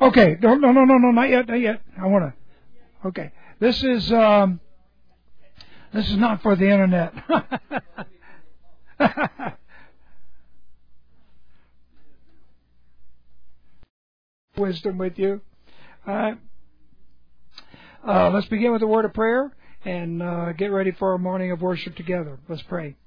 Okay, no, not yet. I want to. Okay, this is not for the internet. Wisdom with you. All right. Let's begin with a word of prayer and get ready for a morning of worship together. Let's pray.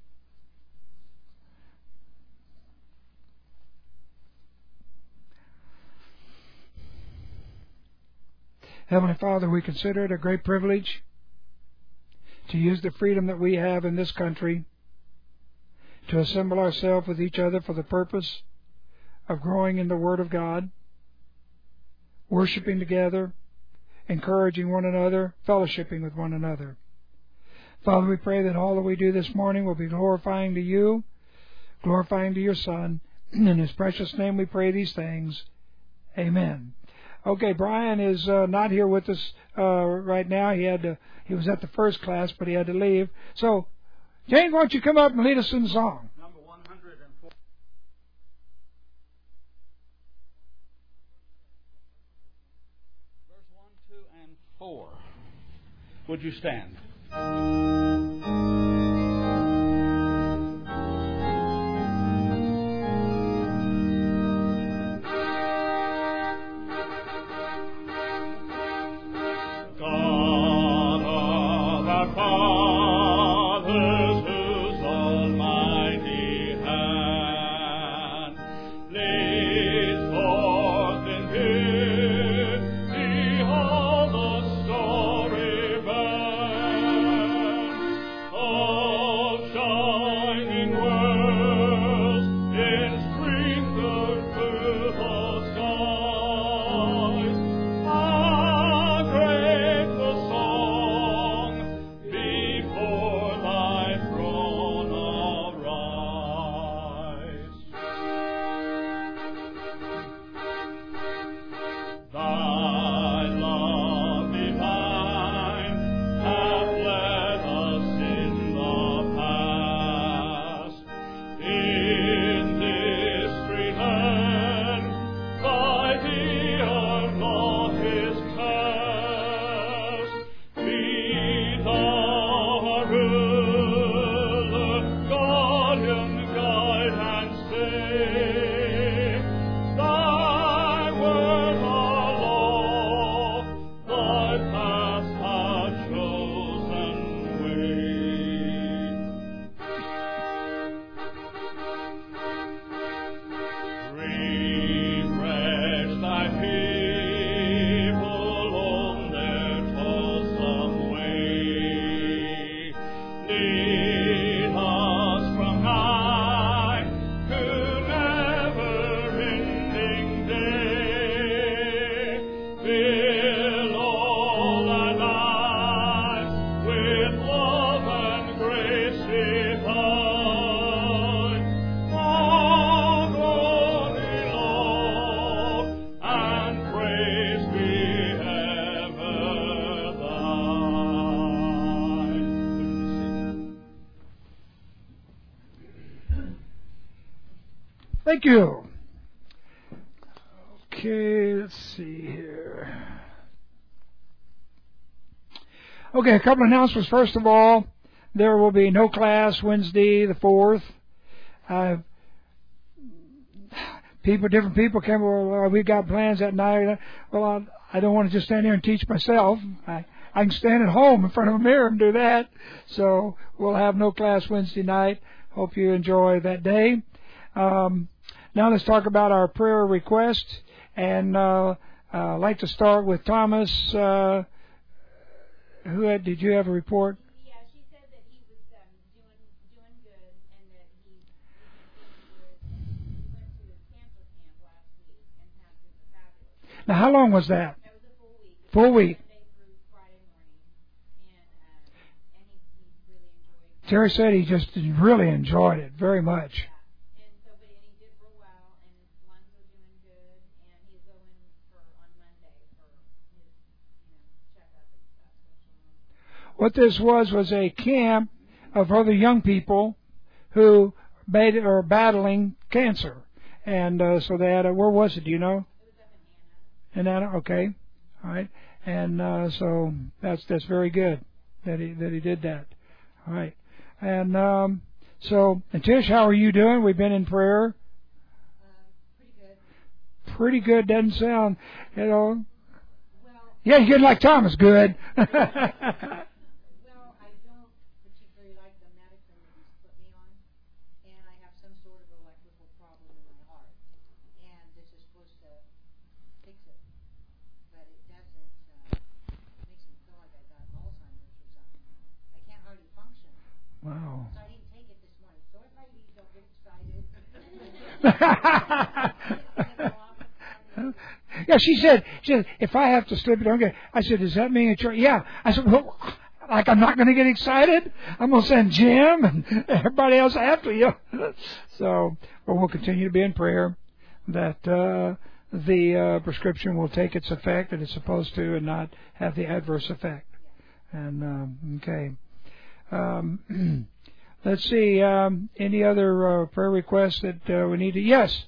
Heavenly Father, we consider it a great privilege to use the freedom that we have in this country to assemble ourselves with each other for the purpose of growing in the Word of God, worshiping together, encouraging one another, fellowshipping with one another. Father, we pray that all that we do this morning will be glorifying to you, glorifying to your Son. In His precious name we pray these things. Amen. Okay, Brian is not here with us right now. He was at the first class, but he had to leave. So, James, why don't you come up and lead us in the song? Number 104. Verse 1, 2, and 4. Would you stand? Thank you. Okay, let's see here. Okay, a couple of announcements. First of all, there will be no class Wednesday the 4th. Different people came, well, we've got plans that night. Well, I don't want to just stand here and teach myself. I can stand at home in front of a mirror and do that. So we'll have no class Wednesday night. Hope you enjoy that day. Now let's talk about our prayer request. And I'd like to start with Thomas. Did you have a report? Yeah, she said that he was doing good and that he went to cancer camp last week and had just a fabulous. Now, how long was that? That was a full week. Full week. Monday through Friday morning, and he really enjoyed it. Terry said he just really enjoyed it very much. Yeah. And he did real well, and his lungs are doing good, and he's going on Monday for his checkup and stuff. What this was a camp of other young people who are battling cancer. And so they had where was it, do you know? It was up in And that okay, all right. And so that's very good that he did that. All right. And so, and Tish, how are you doing? We've been in prayer. Pretty good. Pretty good. Doesn't sound, Well, Yeah, you're good like Thomas. Good. well, I don't particularly like the medicine that he's put me on, and I have some sort of electrical problem in my heart, and this is supposed to fix it, but it doesn't. Makes me feel like I got Alzheimer's or something. I can't hardly function. Wow. So I didn't take it this morning. So if I leave, don't get excited. Yeah, she said, if I have to slip it, okay. I said, does that mean it's your, yeah. I said, well, like I'm not going to get excited? I'm going to send Jim and everybody else after you. So, but we'll continue to be in prayer that the prescription will take its effect that it's supposed to and not have the adverse effect. And, okay. Let's see, any other prayer requests that we need to, yes.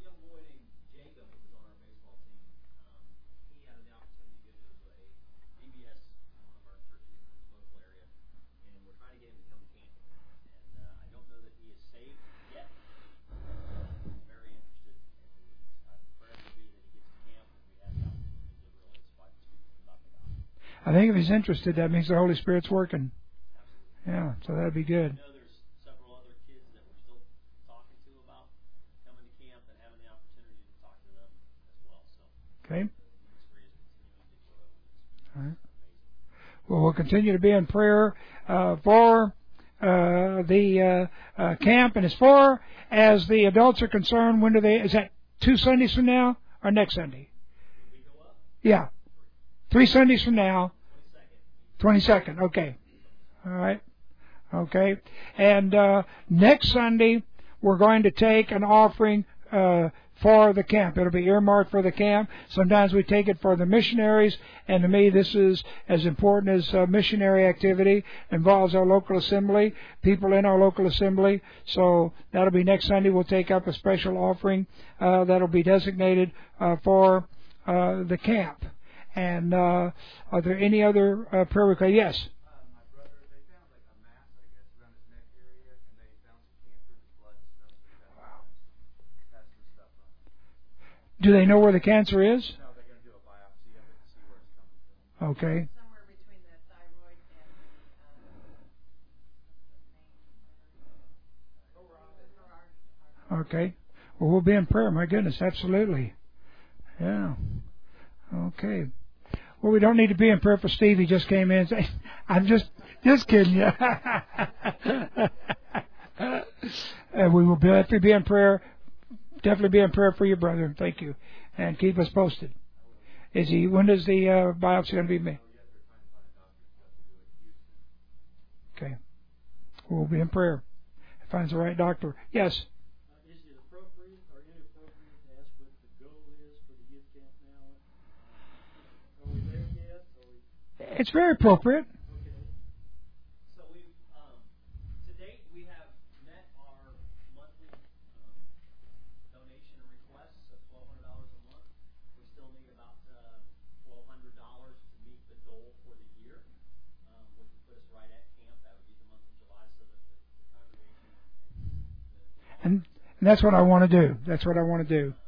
I think if he's interested, that means the Holy Spirit's working. Yeah, so that'd be good. I know there's several other kids that we're still talking to about coming to camp and having the opportunity to talk to them as well. So, Okay. the ministry is continuing to grow. All right. Well, we'll continue to be in prayer for the camp, and as far as the adults are concerned, when do they? Is that 2 Sundays from now or next Sunday? Will we go up? Yeah, 3 Sundays from now. 22nd. Okay. All right. Okay. And next Sunday we're going to take an offering for the camp. It'll be earmarked for the camp. Sometimes we take it for the missionaries, and to me this is as important as missionary activity. It involves our local assembly, people in our local assembly. So that'll be next Sunday. We'll take up a special offering that'll be designated for the camp. And are there any other prayer requests? Yes. My brother, they found like a mass, I guess, around his neck area, and they found some cancer in his blood and stuff like that. Wow. That's some stuff on it. Do they know where the cancer is? No, they're going to do a biopsy of it to see where it's coming from. Okay. Somewhere between the thyroid and the Okay. Well, we'll be in prayer. My goodness, absolutely. Yeah. Okay. Well, we don't need to be in prayer for Steve. He just came in and said, I'm just kidding you. We will definitely be in prayer. Definitely be in prayer for your brother. Thank you. And keep us posted. When is the biopsy going to be made? Okay. We'll be in prayer. Finds the right doctor. Yes. Is it appropriate or inappropriate to ask what the goal is for the youth camp now? Are we there yet? It's very appropriate. Okay. So we, to date, we have met our monthly donation requests of $1,200 a month. We still need about $1,200 to meet the goal for the year, which would put us right at camp. That would be the month of July, so that the congregation And that's what I want to do. That's what I want to do.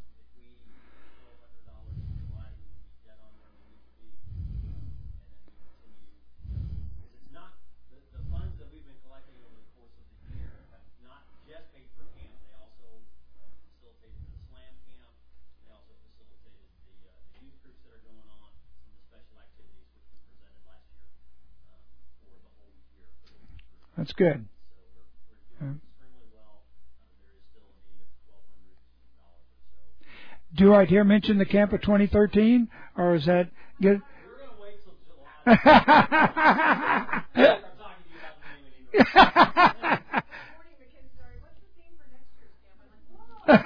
That's good. Do I hear mention the camp of 2013, or is that good? We're going to wait till July. I'm talking to you about the name anymore. morning, the kids sorry, what's the theme for next year's camp?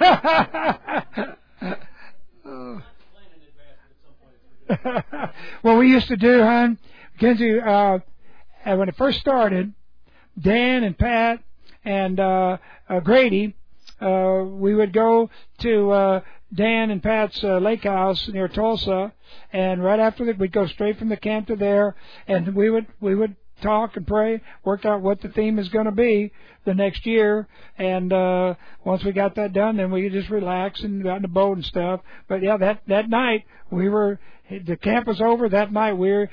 I'm like, Plan in advance, but at some point it's What we used to do, hon, Mackenzie, when it first started, Dan and Pat and Grady, we would go to Dan and Pat's lake house near Tulsa, and right after that we'd go straight from the camp to there, and we would talk and pray, work out what the theme is going to be the next year, and once we got that done, then we could just relax and got in the boat and stuff. But yeah, that night the camp was over. That night four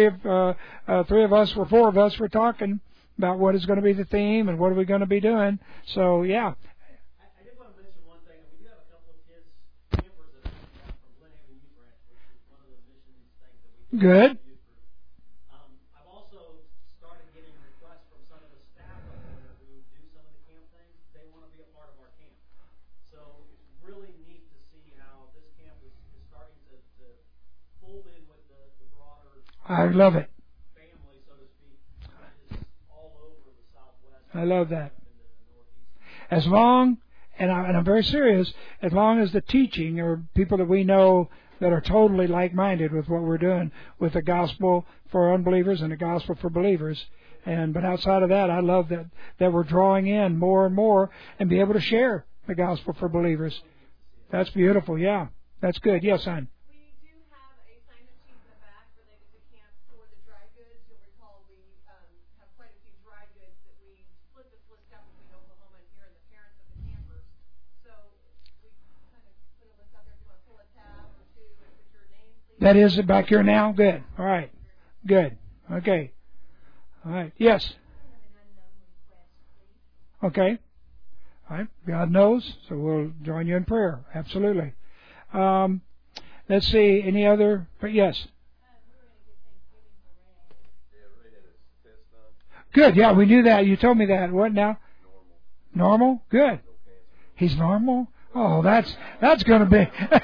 of us were talking about what is going to be the theme and what are we going to be doing. So yeah. I did want to mention one thing. We do have a couple of kids, campers that have come from Glen Haven Youth Ranch, which is one of the missions things that we do. Good. I've also started getting requests from some of the staff up there who do some of the camp things. They want to be a part of our camp. So it's really neat to see how this camp is starting to fold in with the broader I love it. family, so to speak, which is all over the Southwest. I love that. And the Northeast. As long, and I'm very serious, as long as the teaching or people that we know that are totally like-minded with what we're doing with the gospel for unbelievers and the gospel for believers. But outside of that, I love that we're drawing in more and more and be able to share the gospel for believers. That's beautiful. Yeah, that's good. Yes, son. We do have a sign-up sheet in the back related to camp for the dry goods. You'll recall we have quite a few dry goods that we split this list up between Oklahoma and here and the parents of the campers. So we kind of put a list out there. If you want to pull a tab or two and put your name, please. That is back here now? Good. All right. Good. Okay. All right. Yes. Okay. All right. God knows, so we'll join you in prayer. Absolutely. Let's see. Any other? But yes. Good. Yeah, we knew that. You told me that. What now? Normal? Good. He's normal? Oh, that's going to be.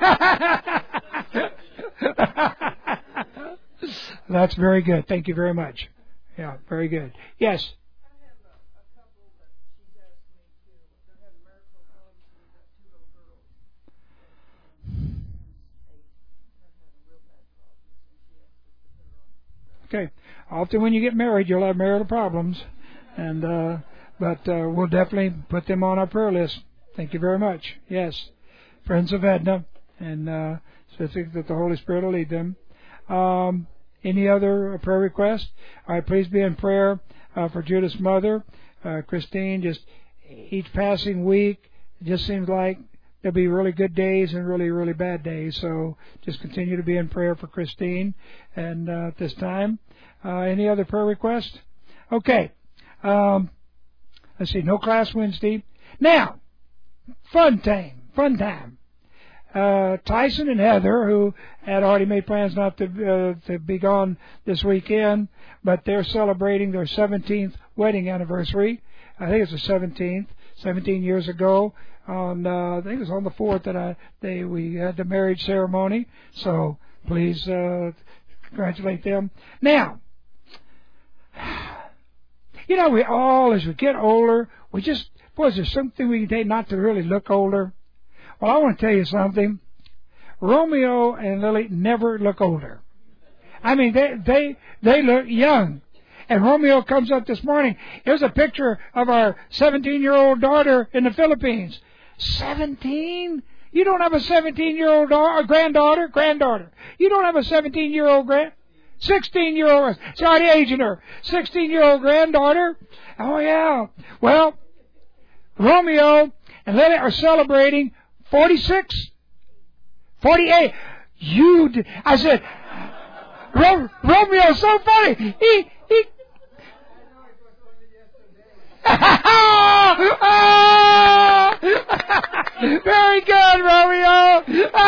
That's very good. Thank you very much. Yeah, very good. Yes. I have a couple, but she's asked me to. They're having marital problems. We've got two little girls. They're having real bad problems, and she asked us to put her on. Okay. Often when you get married, you'll have marital problems, but we'll definitely put them on our prayer list. Thank you very much. Yes, friends of Edna, and specifically that the Holy Spirit will lead them. Any other prayer requests? All right, please be in prayer for Judith's mother, Christine. Just each passing week, it just seems like there'll be really good days and really, really bad days. So just continue to be in prayer for Christine. And at this time, any other prayer requests? Okay. Let's see. No class Wednesday. Now, fun time. Tyson and Heather, who had already made plans not to be gone this weekend, but they're celebrating their 17th wedding anniversary. I think it's the 17th, 17 years ago. On I think it was on the 4th that we had the marriage ceremony. So please congratulate them. Now, we all, as we get older, is there something we can take not to really look older? Well, I want to tell you something. Romeo and Lily never look older. I mean, they look young. And Romeo comes up this morning. Here's a picture of our 17-year-old daughter in the Philippines. 17? You don't have a 17-year-old granddaughter. You don't have a 17-year-old 16-year-old. Sorry, aging her. 16-year-old granddaughter. Oh, yeah. Well, Romeo and Lily are celebrating 46, 48. I said, Romeo's so funny. He very good, Romeo.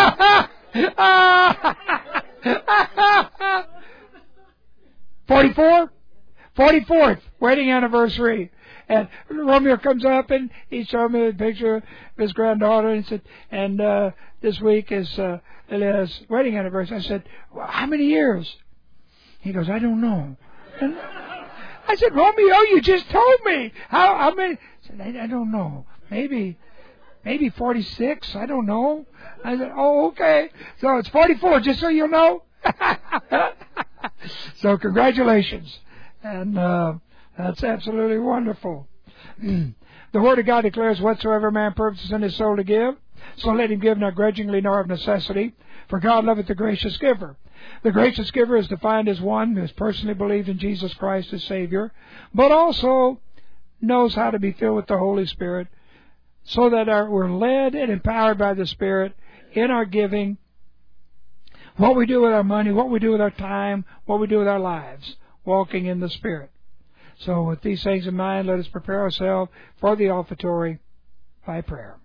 44th wedding anniversary. And Romeo comes up and he showed me a picture of his granddaughter and said, this week is Lilia's wedding anniversary. I said, well, how many years? He goes, I don't know. And I said, Romeo, you just told me. How many? I said, I don't know. Maybe 46. I don't know. I said, oh, okay. So it's 44, just so you know. So congratulations. And that's absolutely wonderful. The Word of God declares, whatsoever man purposes in his soul to give, So let him give not grudgingly nor of necessity, for God loveth the gracious giver. The gracious giver is defined as one who has personally believed in Jesus Christ as Savior, but also knows how to be filled with the Holy Spirit, so that we're led and empowered by the Spirit in our giving, what we do with our money, what we do with our time, what we do with our lives, walking in the Spirit. So with these things in mind, let us prepare ourselves for the offertory by prayer.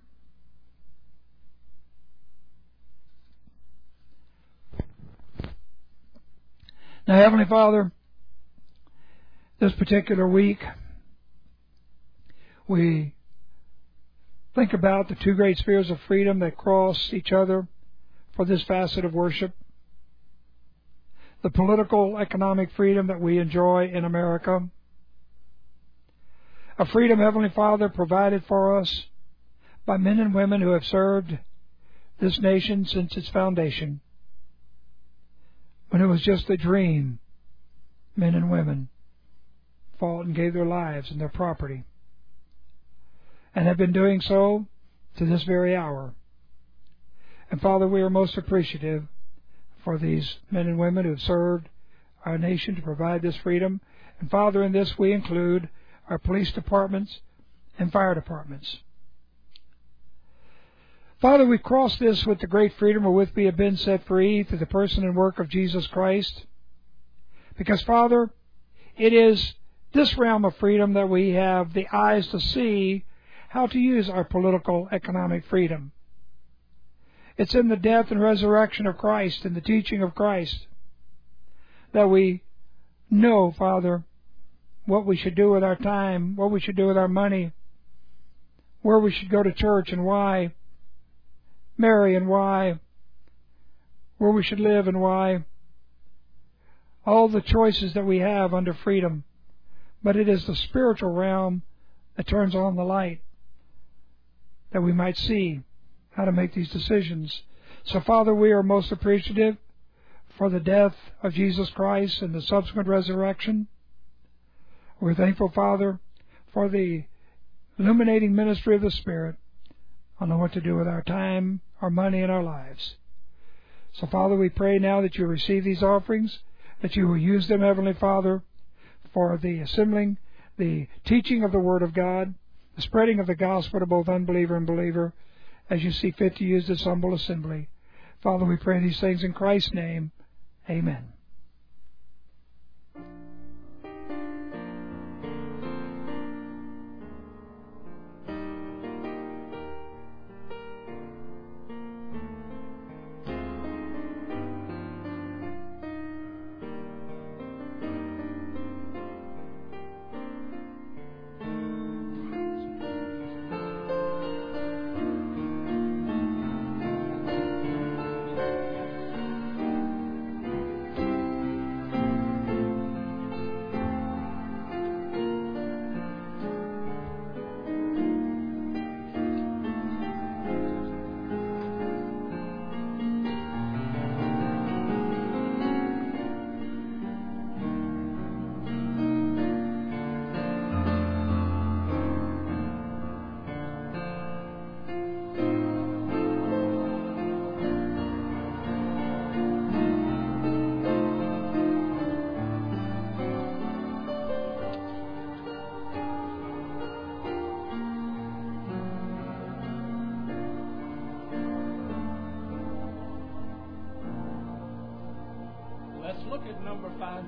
Now, Heavenly Father, this particular week, we think about the two great spheres of freedom that cross each other for this facet of worship. The political, economic freedom that we enjoy in America. A freedom, Heavenly Father, provided for us by men and women who have served this nation since its foundation. When it was just a dream, men and women fought and gave their lives and their property, and have been doing so to this very hour. And Father, we are most appreciative for these men and women who have served our nation to provide this freedom. And Father, in this we include our police departments and fire departments. Father, we cross this with the great freedom wherewith we have been set free through the person and work of Jesus Christ. Because, Father, it is this realm of freedom that we have the eyes to see how to use our political, economic freedom. It's in the death and resurrection of Christ and the teaching of Christ that we know, Father, what we should do with our time, what we should do with our money, where we should go to church and why, marry and why, where we should live and why. All the choices that we have under freedom. But it is the spiritual realm that turns on the light, that we might see how to make these decisions. So, Father, we are most appreciative for the death of Jesus Christ and the subsequent resurrection. We're thankful, Father, for the illuminating ministry of the Spirit on what to do with our time, our money, and our lives. So, Father, we pray now that you receive these offerings, that you will use them, Heavenly Father, for the assembling, the teaching of the Word of God, the spreading of the gospel to both unbeliever and believer, as you see fit to use this humble assembly. Father, we pray these things in Christ's name. Amen. Look at number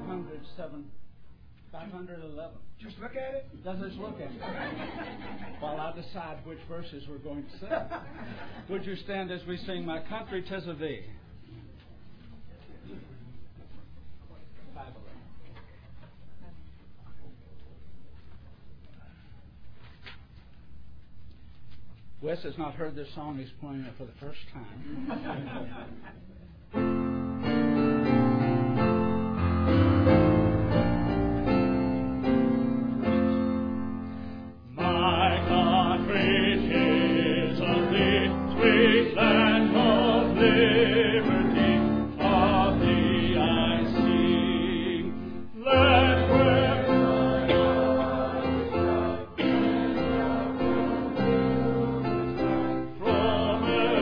511. Just look at it. Let's just look at it while I decide which verses we're going to sing. Would you stand as we sing My Country 'Tis of Thee? 511. Wes has not heard this song. He's playing it for the first time. From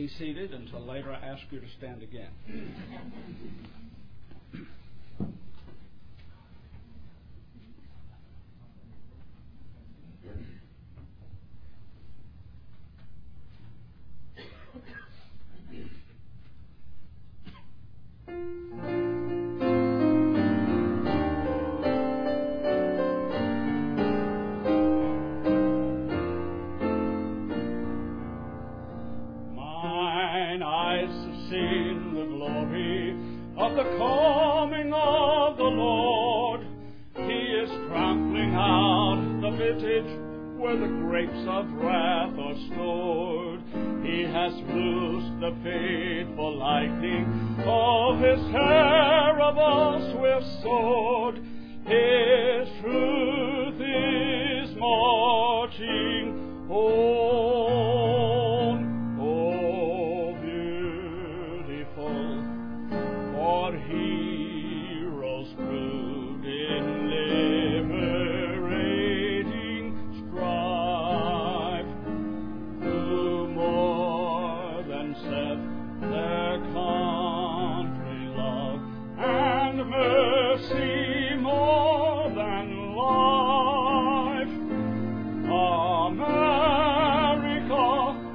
be seated until later I ask you to stand again. Of the coming of the Lord, He is trampling out the vintage where the grapes of wrath are stored. He has loosed the fateful lightning of His terrible swift sword. His truth is marching on. Oh, beautiful! For heroes proved in liberating strife, who more than self their country love, and mercy more than life. America,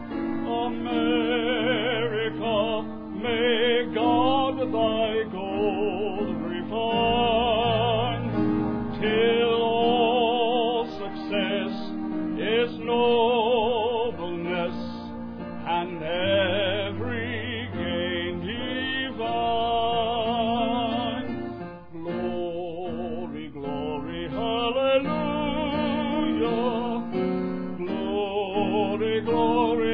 America, may God thy gold refine, till all success is nobleness, and every gain divine. Glory, glory, hallelujah. Glory, glory,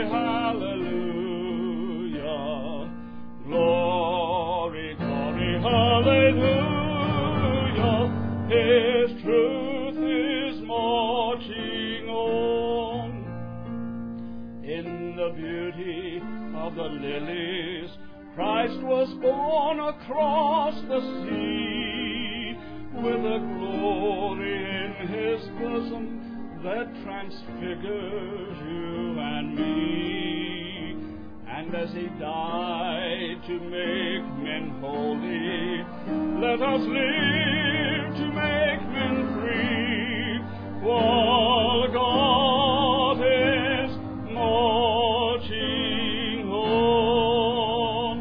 hallelujah. Glory, glory, hallelujah. His truth is marching on. In the beauty of the lilies, Christ was born across the sea, with a glory in His bosom that transfigures you and me. And as He died to make men holy, let us live to make men free, while God is marching on.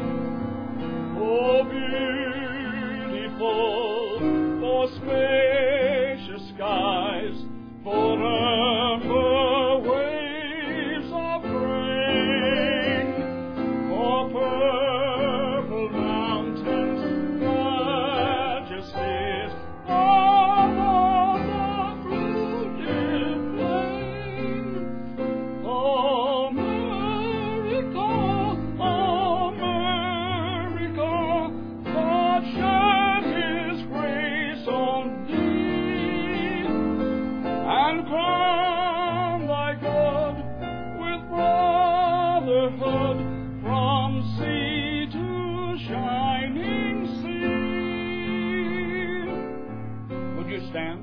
Oh, beautiful for spacious skies, for amber waves of grain, for purple mountains, majesties of the fruited plain. America, America, God shed His grace on thee, and crown thy good with brotherhood from sea to shining sea. Would you stand?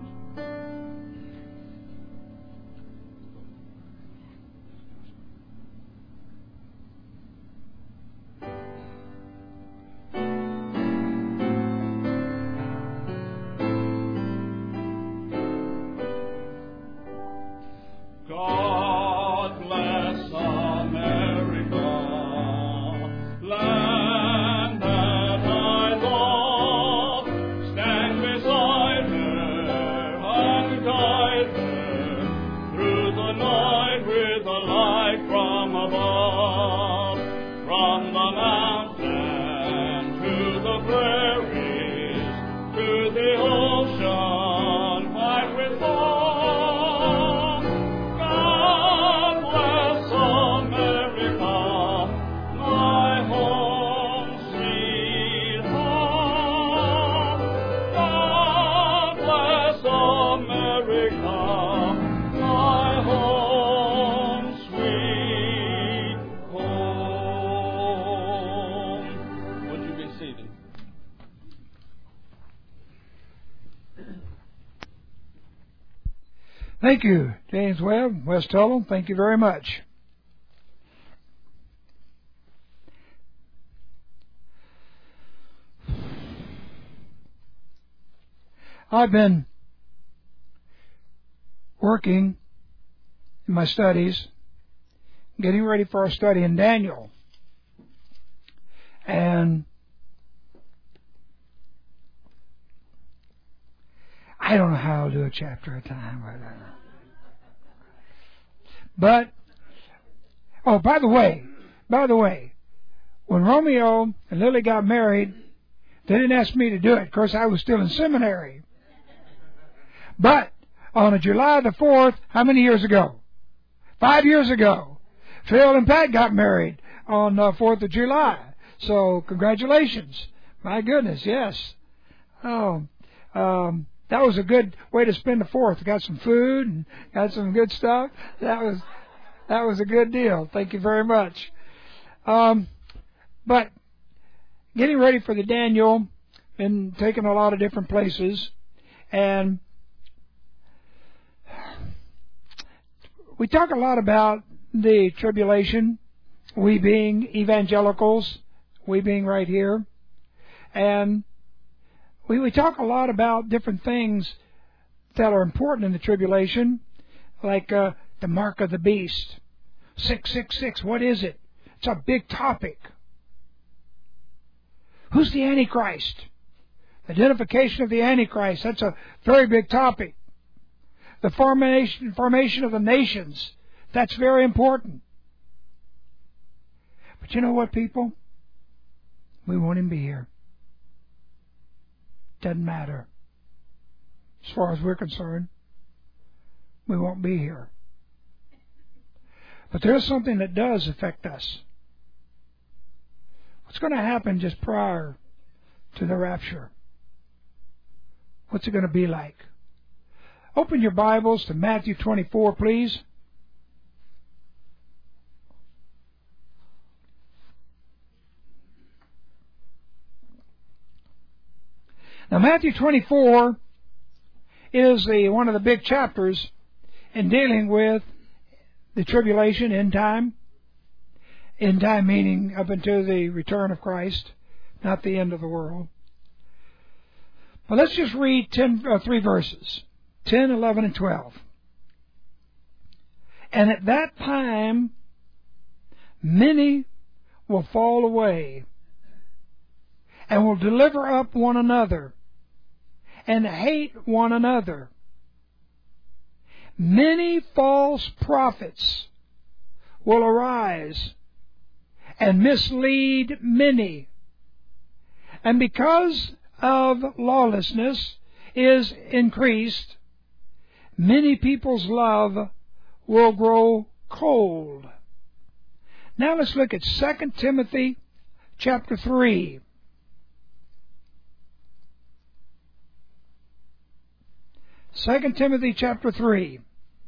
God bless America, land that I love. Stand beside her and guide her through the night with a light from above. From the mountain to the prairies, to the ocean white with foam. God bless America, my home, sweet home. God bless America, my home, sweet home. Would you be seated? Thank you, James Webb, West Tullow. Thank you very much. I've been working in my studies, getting ready for our study in Daniel. And I don't know how to do a chapter at a time. But, oh, by the way, when Romeo and Lily got married, they didn't ask me to do it. Of course, I was still in seminary. But on July the 4th, how many years ago? 5 years ago, Phil and Pat got married on 4th of July. So, congratulations. My goodness, yes. Oh, that was a good way to spend the 4th. Got some food and got some good stuff. That was a good deal. Thank you very much. But getting ready for the Daniel, been taking a lot of different places, and we talk a lot about the tribulation, we being evangelicals, we being right here, and we talk a lot about different things that are important in the tribulation, like the mark of the beast, 666. What is it? It's a big topic. Who's the Antichrist? Identification of the Antichrist. That's a very big topic. The formation of the nations. That's very important. But you know what, people? We won't even be here. Doesn't matter. As far as we're concerned, we won't be here. But there's something that does affect us. What's going to happen just prior to the rapture? What's it going to be like? Open your Bibles to Matthew 24, please. Now, Matthew 24 is one of the big chapters in dealing with the tribulation, end time. End time meaning up until the return of Christ, not the end of the world. But let's just read 3 verses, 10, 11, and 12. And at that time, many will fall away and will deliver up one another and hate one another. Many false prophets will arise and mislead many. And because of lawlessness is increased, many people's love will grow cold. Now let's look at 2 Timothy chapter 3. 2 Timothy chapter 3.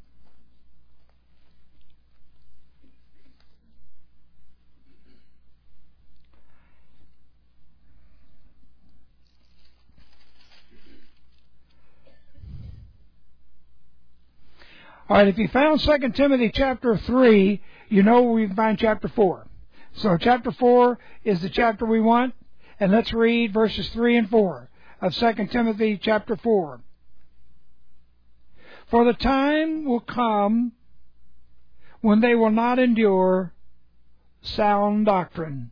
All right, if you found 2 Timothy chapter 3, you know where we can find chapter 4. So chapter 4 is the chapter we want, and let's read verses 3 and 4 of 2 Timothy chapter 4. For the time will come when they will not endure sound doctrine,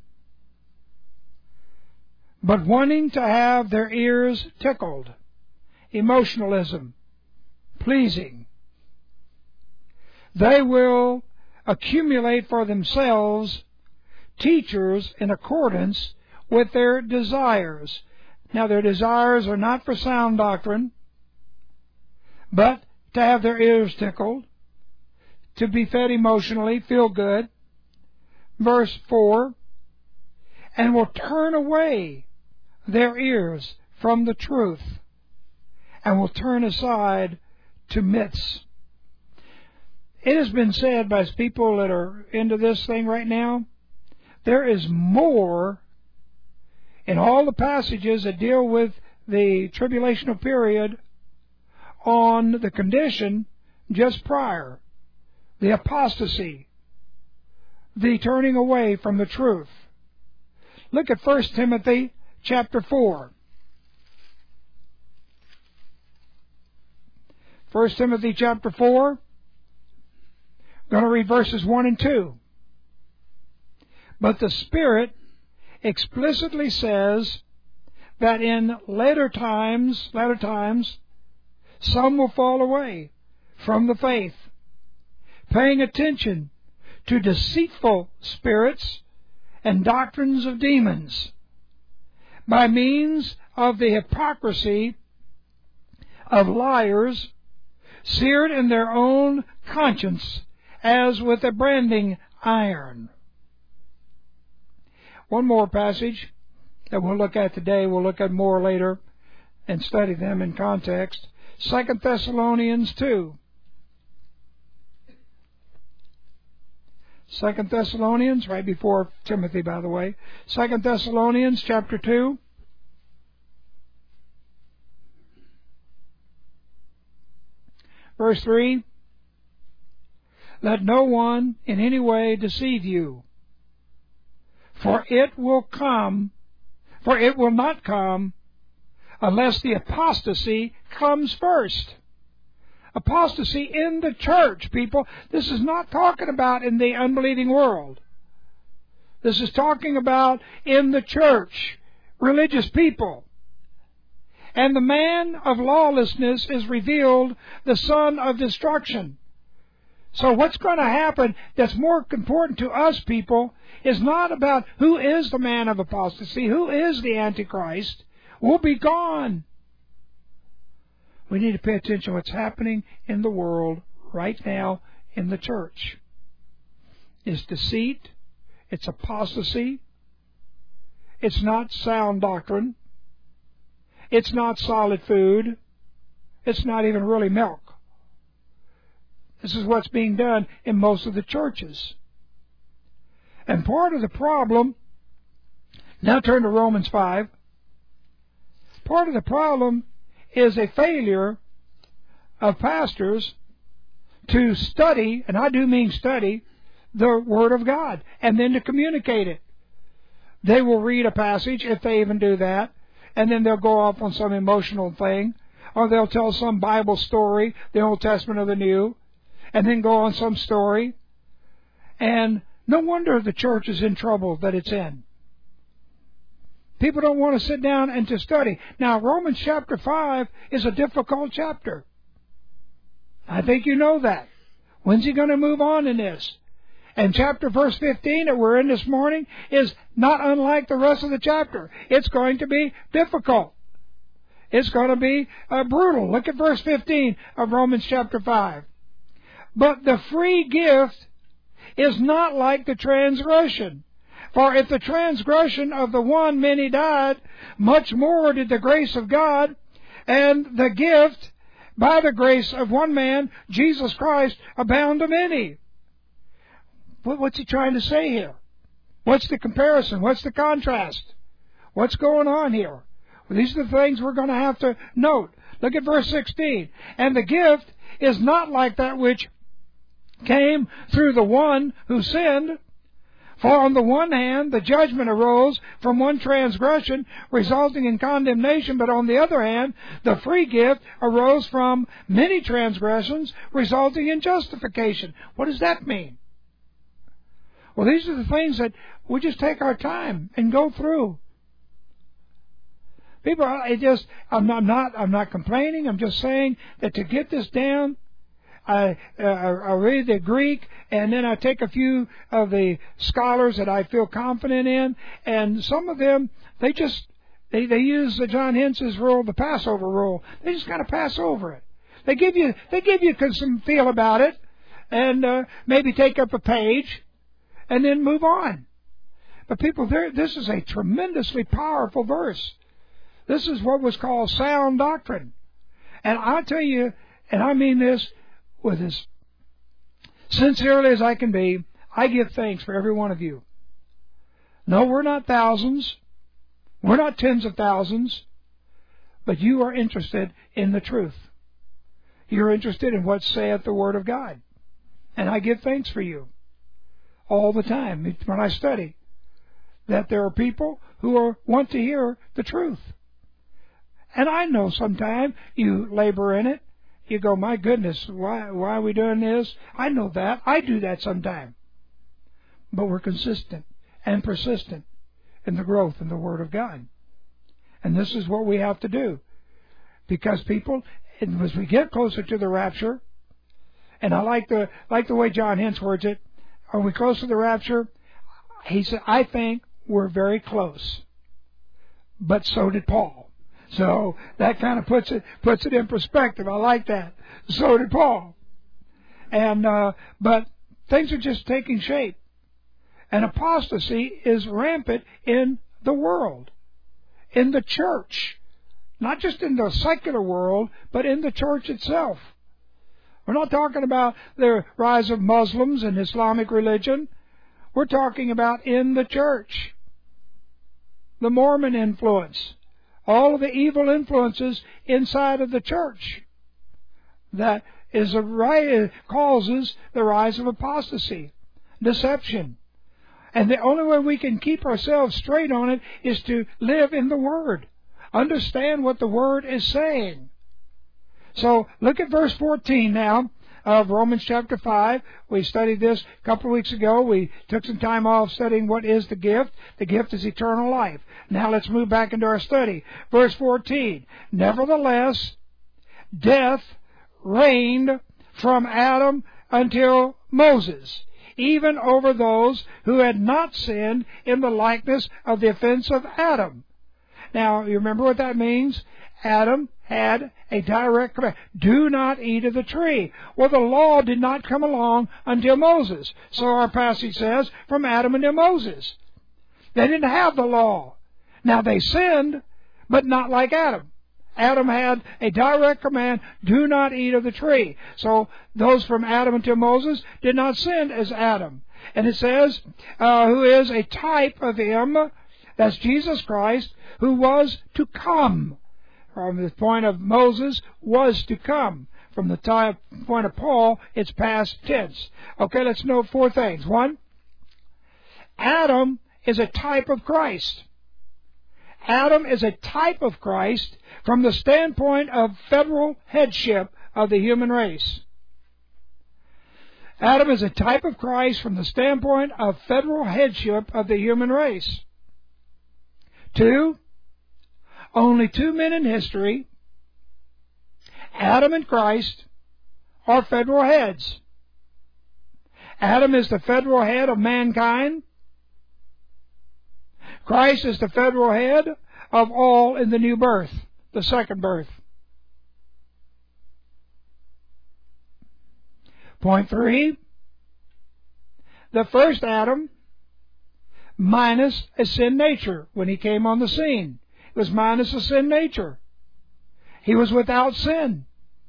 but wanting to have their ears tickled, emotionalism, pleasing, they will accumulate for themselves teachers in accordance with their desires. Now, their desires are not for sound doctrine, but to have their ears tickled, to be fed emotionally, feel good. Verse 4, and will turn away their ears from the truth, and will turn aside to myths. It has been said by people that are into this thing right now, there is more in all the passages that deal with the tribulational period on the condition just prior, the apostasy, the turning away from the truth. Look at 1 Timothy chapter 4. 1 Timothy chapter 4. I'm going to read verses 1 and 2. But the Spirit explicitly says that in latter times, some will fall away from the faith, paying attention to deceitful spirits and doctrines of demons, by means of the hypocrisy of liars, seared in their own conscience as with a branding iron. One more passage that we'll look at today, we'll look at more later and study them in context. 2 Thessalonians 2. 2 Thessalonians, right before Timothy, by the way. 2 Thessalonians chapter 2. Verse 3. Let no one in any way deceive you, for it will not come unless the apostasy comes first. Apostasy in the church, people. This is not talking about in the unbelieving world. This is talking about in the church, religious people. And the man of lawlessness is revealed, the son of destruction. So what's going to happen that's more important to us, people, is not about who is the man of apostasy, who is the Antichrist. We'll be gone. We need to pay attention to what's happening in the world right now in the church. It's deceit. It's apostasy. It's not sound doctrine. It's not solid food. It's not even really milk. This is what's being done in most of the churches. And part of the problem, now turn to Romans 5, part of the problem is a failure of pastors to study, and I do mean study, the Word of God, and then to communicate it. They will read a passage, if they even do that, and then they'll go off on some emotional thing, or they'll tell some Bible story, the Old Testament or the New, and then go on some story. And no wonder the church is in trouble that it's in. People don't want to sit down and to study. Now, Romans chapter 5 is a difficult chapter. I think you know that. When's he going to move on in this? And verse 15 that we're in this morning is not unlike the rest of the chapter. It's going to be difficult. It's going to be brutal. Look at verse 15 of Romans chapter 5. But the free gift is not like the transgression. For if the transgression of the one many died, much more did the grace of God and the gift by the grace of one man, Jesus Christ, abound to many. What's he trying to say here? What's the comparison? What's the contrast? What's going on here? Well, these are the things we're going to have to note. Look at verse 16. And the gift is not like that which came through the one who sinned. For on the one hand, the judgment arose from one transgression, resulting in condemnation, but on the other hand, the free gift arose from many transgressions, resulting in justification. What does that mean? Well, these are the things that we just take our time and go through. People, I'm not complaining. I'm just saying that to get this down, I read the Greek, and then I take a few of the scholars that I feel confident in, and some of them, they use the John Hence's rule, the Passover rule. They just got to pass over it. They give you some feel about it, and maybe take up a page, and then move on. But people, this is a tremendously powerful verse. This is what was called sound doctrine. And I tell you, and I mean this with as sincerely as I can be, I give thanks for every one of you. No, we're not thousands. We're not tens of thousands. But you are interested in the truth. You're interested in what saith the Word of God. And I give thanks for you all the time when I study, that there are people who want to hear the truth. And I know sometimes you labor in it. you go, my goodness, why are we doing this? I know that. I do that sometime. But we're consistent and persistent in the growth in the Word of God. And this is what we have to do. Because people, as we get closer to the rapture, and I like the way John Hintz words it, are we close to the rapture? He said, I think we're very close. But so did Paul. So that kind of puts it in perspective. I like that. So did Paul. And but things are just taking shape. And apostasy is rampant in the world, in the church. Not just in the secular world, but in the church itself. We're not talking about the rise of Muslims and Islamic religion. We're talking about in the church. The Mormon influence. All of the evil influences inside of the church. That causes the rise of apostasy, deception. And the only way we can keep ourselves straight on it is to live in the Word. Understand what the Word is saying. So look at verse 14 now of Romans chapter 5. We studied this a couple of weeks ago. We took some time off studying what is the gift. The gift is eternal life. Now let's move back into our study. Verse 14. Nevertheless, death reigned from Adam until Moses, even over those who had not sinned in the likeness of the offense of Adam. Now, you remember what that means? Adam had a direct command. Do not eat of the tree. Well, the law did not come along until Moses. So our passage says, from Adam until Moses. They didn't have the law. Now, they sinned, but not like Adam. Adam had a direct command, do not eat of the tree. So those from Adam until Moses did not sin as Adam. And it says, who is a type of him, that's Jesus Christ, who was to come. From the point of Moses, was to come. From the point of Paul, it's past tense. Okay, let's note four things. One, Adam is a type of Christ. Adam is a type of Christ from the standpoint of federal headship of the human race. Adam is a type of Christ from the standpoint of federal headship of the human race. Two, only two men in history, Adam and Christ, are federal heads. Adam is the federal head of mankind. Christ is the federal head of all in the new birth, the second birth. Point 3, the first Adam minus a sin nature when he came on the scene. It was minus a sin nature. He was without sin.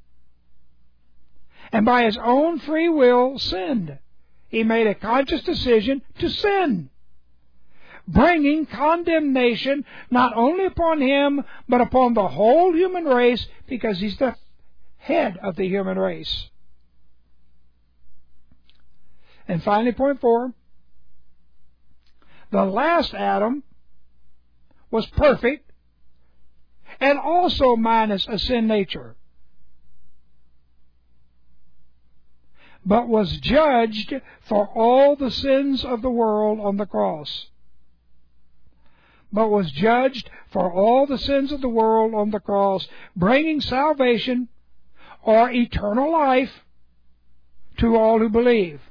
And by his own free will sinned. He made a conscious decision to sin, bringing condemnation not only upon him, but upon the whole human race, because he's the head of the human race. And finally, point 4, the last Adam was perfect and also minus a sin nature, but was judged for all the sins of the world on the cross. But was judged for all the sins of the world on the cross, bringing salvation or eternal life to all who believe.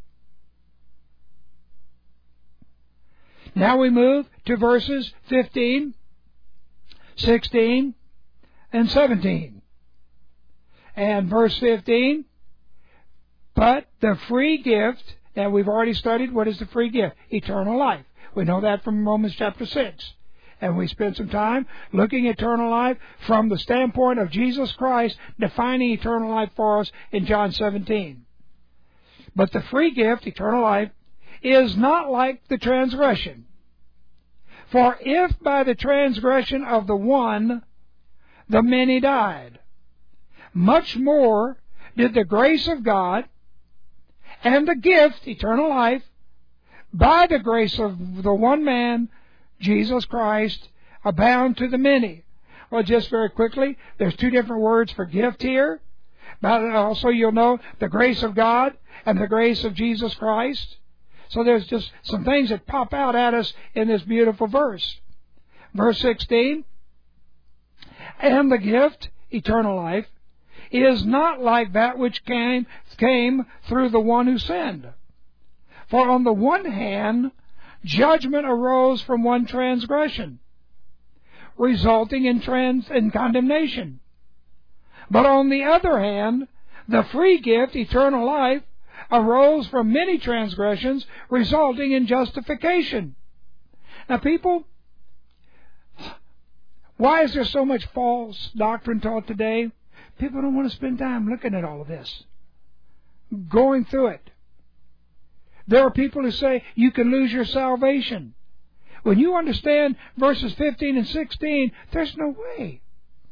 Now we move to verses 15, 16, and 17. And verse 15, but the free gift, now we've already studied what is the free gift, eternal life. We know that from Romans chapter 6. And we spent some time looking at eternal life from the standpoint of Jesus Christ defining eternal life for us in John 17. But the free gift, eternal life, is not like the transgression. For if by the transgression of the one the many died, much more did the grace of God and the gift, eternal life, by the grace of the one man, Jesus Christ, abound to the many. Well, just very quickly, there's two different words for gift here. But also you'll know the grace of God and the grace of Jesus Christ. So there's just some things that pop out at us in this beautiful verse. Verse 16, and the gift, eternal life, is not like that which came through the one who sinned. For on the one hand, judgment arose from one transgression, resulting in condemnation. But on the other hand, the free gift, eternal life, arose from many transgressions, resulting in justification. Now, people, why is there so much false doctrine taught today? People don't want to spend time looking at all of this, going through it. There are people who say you can lose your salvation. When you understand verses 15 and 16, there's no way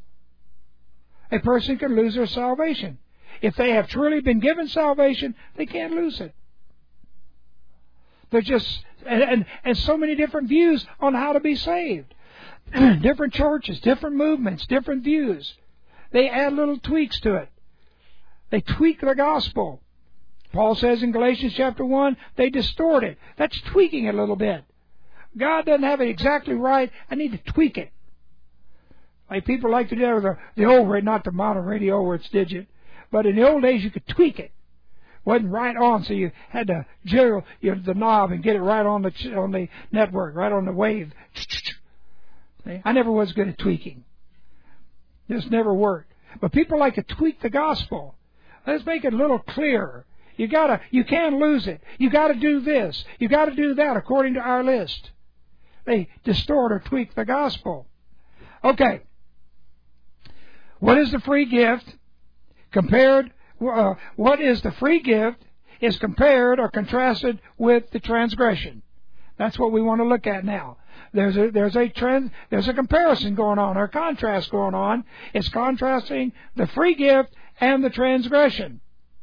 a person can lose their salvation. If they have truly been given salvation, they can't lose it. There's just and so many different views on how to be saved. Different churches, different movements, different views. They add little tweaks to it. They tweak the gospel. Paul says in Galatians chapter 1, they distort it. That's tweaking it a little bit. God doesn't have it exactly right. I need to tweak it. Like people like to do with the old, not the modern radio where it's digit, but in the old days you could tweak it. Wasn't right on, so you had to jiggle the knob and get it right on the network, right on the wave. I never was good at tweaking. Just never worked. But people like to tweak the gospel. Let's make it a little clearer. You can't lose it. You got to do this. You got to do that according to our list. They distort or tweak the gospel. Okay. What is the free gift compared? What is the free gift is compared or contrasted with the transgression. That's what we want to look at now. There's a comparison going on, or a contrast going on. It's contrasting the free gift and the transgression.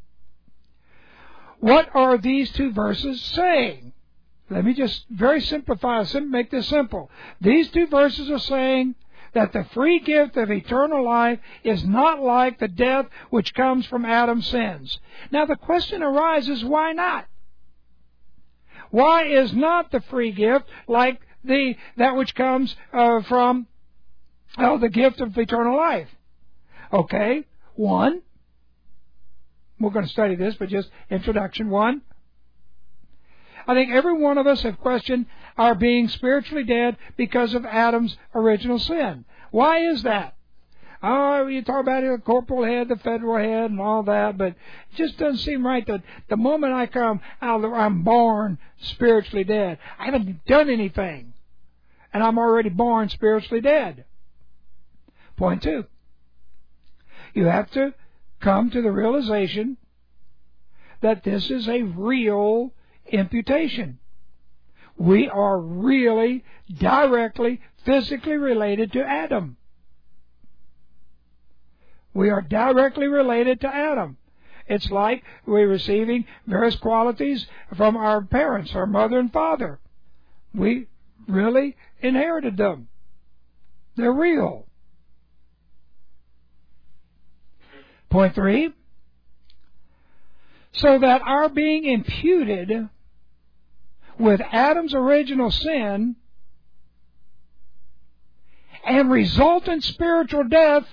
What are these two verses saying? Let me just make this simple. These two verses are saying that the free gift of eternal life is not like the death which comes from Adam's sins. Now the question arises, why not? Why is not the free gift like that which comes from the gift of eternal life? Okay, one. We're going to study this, but just introduction. One, I think every one of us have questioned our being spiritually dead because of Adam's original sin. Why is that? Oh, you talk about the corporal head, the federal head, and all that, but it just doesn't seem right that the moment I come out, I'm born spiritually dead. I haven't done anything, and I'm already born spiritually dead. Point two, you have to come to the realization that this is a real imputation. We are really directly, physically related to Adam. We are directly related to Adam. It's like we're receiving various qualities from our parents, our mother and father. We really inherited them. They're real. Point three, so that our being imputed with Adam's original sin and resultant spiritual death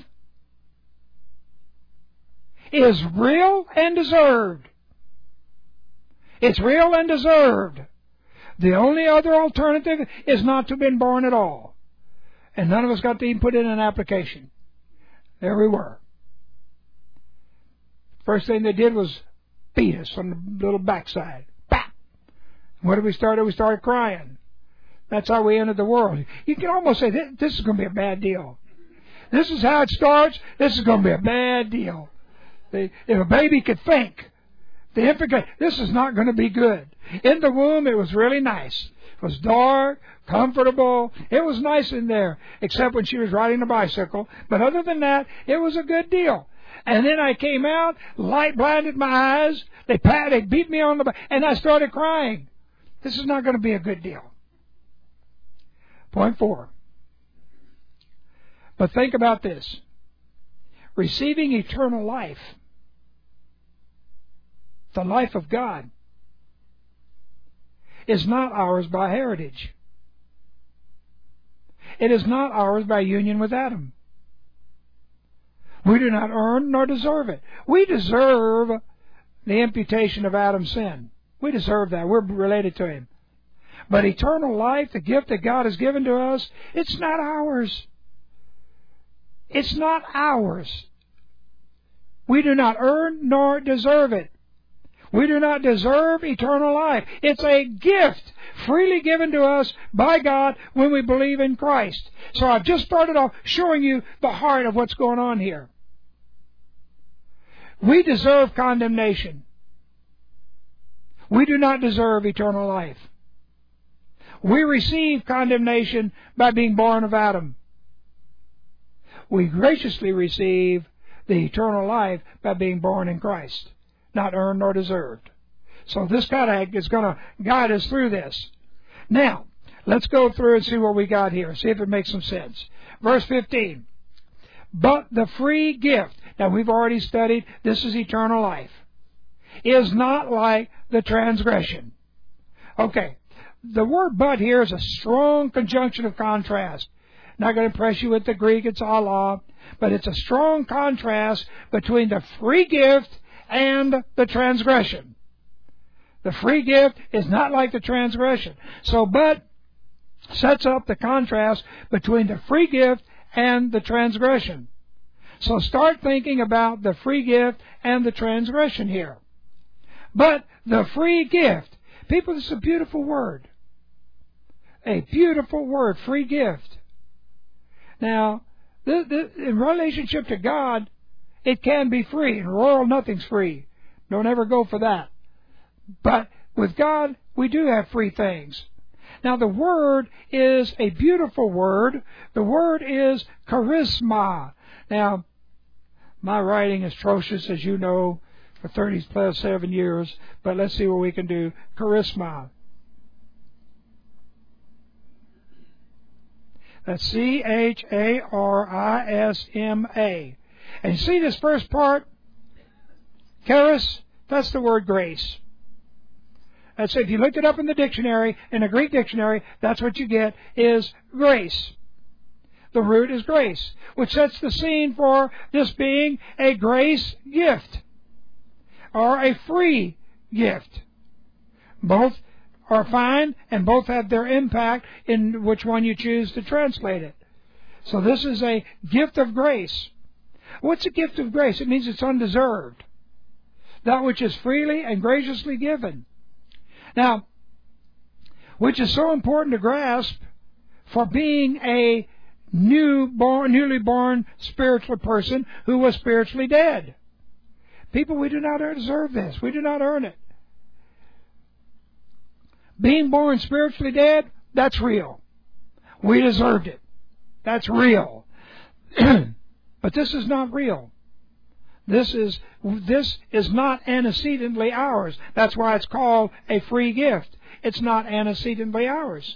is real and deserved. It's real and deserved. The only other alternative is not to have been born at all. And none of us got to even put in an application. There we were. First thing they did was beat us on the little backside. Bap! What did we start? We started crying. That's how we entered the world. You can almost say, this is going to be a bad deal. This is how it starts. This is going to be a bad deal. If a baby could think, the infant could, this is not going to be good. In the womb, it was really nice. It was dark, comfortable. It was nice in there, except when she was riding a bicycle. But other than that, it was a good deal. And then I came out, light blinded my eyes. They beat me on the back, and I started crying. This is not going to be a good deal. Point four. But think about this. Receiving eternal life the life of God, is not ours by heritage. It is not ours by union with Adam. We do not earn nor deserve it. We deserve the imputation of Adam's sin. We deserve that. We're related to him. But eternal life, the gift that God has given to us, it's not ours. It's not ours. We do not earn nor deserve it. We do not deserve eternal life. It's a gift freely given to us by God when we believe in Christ. So I've just started off showing you the heart of what's going on here. We deserve condemnation. We do not deserve eternal life. We receive condemnation by being born of Adam. We graciously receive the eternal life by being born in Christ, not earned nor deserved. So this catech is going to guide us through this. Now, let's go through and see what we got here, see if it makes some sense. Verse 15. But the free gift, now we've already studied, this is eternal life, is not like the transgression. Okay, the word but here is a strong conjunction of contrast. Not going to impress you with the Greek, it's Allah, but it's a strong contrast between the free gift and the transgression. The free gift is not like the transgression. So, but sets up the contrast between the free gift and the transgression. So start thinking about the free gift and the transgression here. But the free gift, people, this is a beautiful word. A beautiful word, free gift. Now, in relationship to God, it can be free. In royal, nothing's free. Don't ever go for that. But with God, we do have free things. Now, the word is a beautiful word. The word is charisma. Now, my writing is atrocious, as you know, for 37 years. But let's see what we can do. Charisma. That's C-H-A-R-I-S-M-A. And you see this first part? Charis, that's the word grace. That's if you looked it up in the dictionary, in a Greek dictionary, that's what you get, is grace. The root is grace, which sets the scene for this being a grace gift, or a free gift. Both are fine, and both have their impact in which one you choose to translate it. So this is a gift of grace. What's a gift of grace? It means it's undeserved. That which is freely and graciously given. Now, which is so important to grasp for being a newly born spiritual person who was spiritually dead. People, we do not deserve this. We do not earn it. Being born spiritually dead, that's real. We deserved it. That's real. But this is not real. This is not antecedently ours. That's why it's called a free gift. It's not antecedently ours.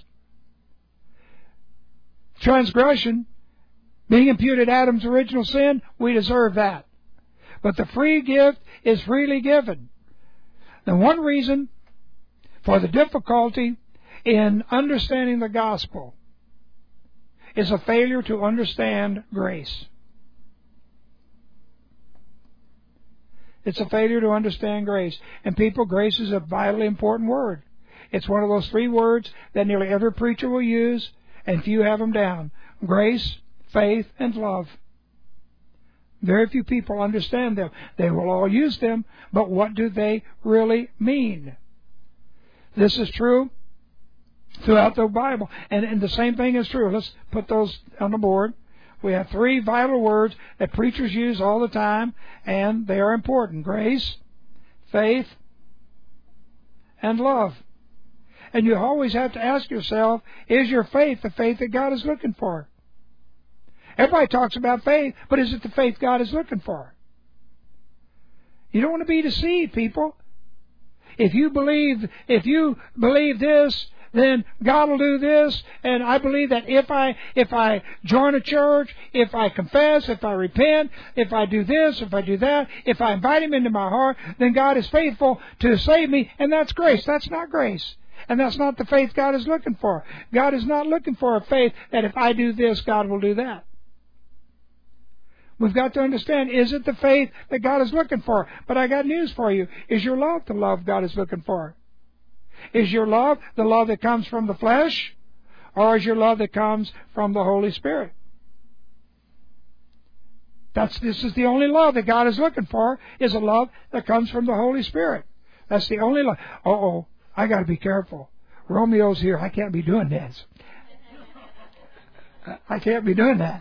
Transgression, being imputed Adam's original sin, we deserve that. But the free gift is freely given. The one reason for the difficulty in understanding the gospel is a failure to understand grace. It's a failure to understand grace. And people, grace is a vitally important word. It's one of those three words that nearly every preacher will use, and few have them down. Grace, faith, and love. Very few people understand them. They will all use them, but what do they really mean? This is true throughout the Bible. And the same thing is true. Let's put those on the board. We have three vital words that preachers use all the time, and they are important. Grace, faith, and love. And you always have to ask yourself, is your faith the faith that God is looking for? Everybody talks about faith, but is it the faith God is looking for? You don't want to be deceived, people. If you believe this, then God will do this. And I believe that if I join a church, if I confess, if I repent, if I do this, if I do that, if I invite Him into my heart, then God is faithful to save me. And that's grace. That's not grace. And that's not the faith God is looking for. God is not looking for a faith that if I do this, God will do that. We've got to understand, is it the faith that God is looking for? But I got news for you. Is your love the love God is looking for? Is your love the love that comes from the flesh? Or is your love that comes from the Holy Spirit? This is the only love that God is looking for, is a love that comes from the Holy Spirit. That's the only love. Uh-oh, I got to be careful. Romeo's here. I can't be doing this. I can't be doing that.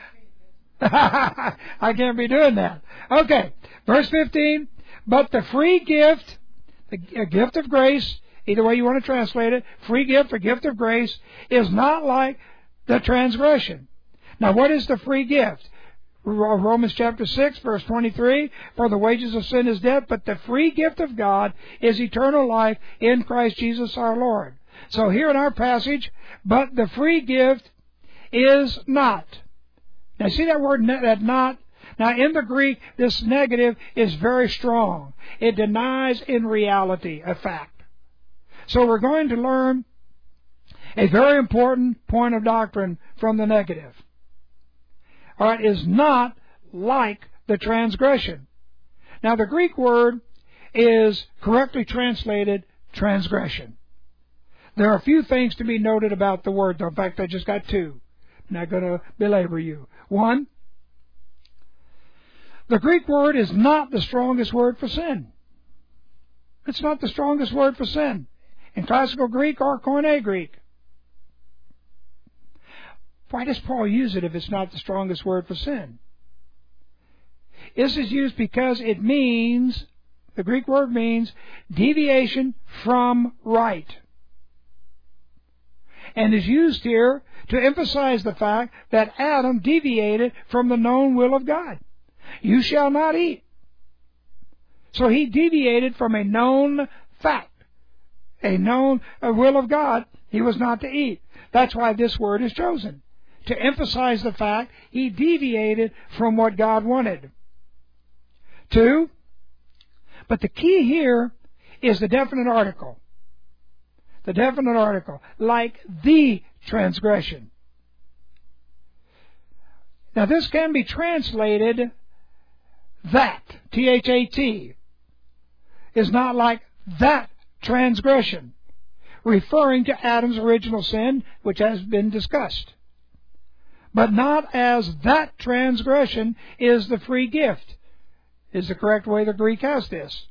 I can't be doing that. Okay, verse 15. But the free gift, the gift of grace, either way you want to translate it, free gift or gift of grace, is not like the transgression. Now, what is the free gift? Romans chapter 6, verse 23, for the wages of sin is death, but the free gift of God is eternal life in Christ Jesus our Lord. So here in our passage, but the free gift is not. Now see that word, that not? Now in the Greek, this negative is very strong. It denies in reality a fact. So we're going to learn a very important point of doctrine from the negative. Alright, is not like the transgression. Now the Greek word is correctly translated transgression. There are a few things to be noted about the word, though. In fact, I just got two. I'm not going to belabor you. One, the Greek word is not the strongest word for sin. It's not the strongest word for sin in classical Greek or Koine Greek. Why does Paul use it if it's not the strongest word for sin? This is used because it means, the Greek word means, deviation from right. And is used here to emphasize the fact that Adam deviated from the known will of God. You shall not eat. So he deviated from a known fact, a known will of God. He was not to eat. That's why this word is chosen, to emphasize the fact he deviated from what God wanted. Two, but the key here is the definite article. The definite article, like the transgression. Now this can be translated that, T-H-A-T, is not like that transgression, referring to Adam's original sin, which has been discussed. But not as that transgression is the free gift, is the correct way the Greek has this.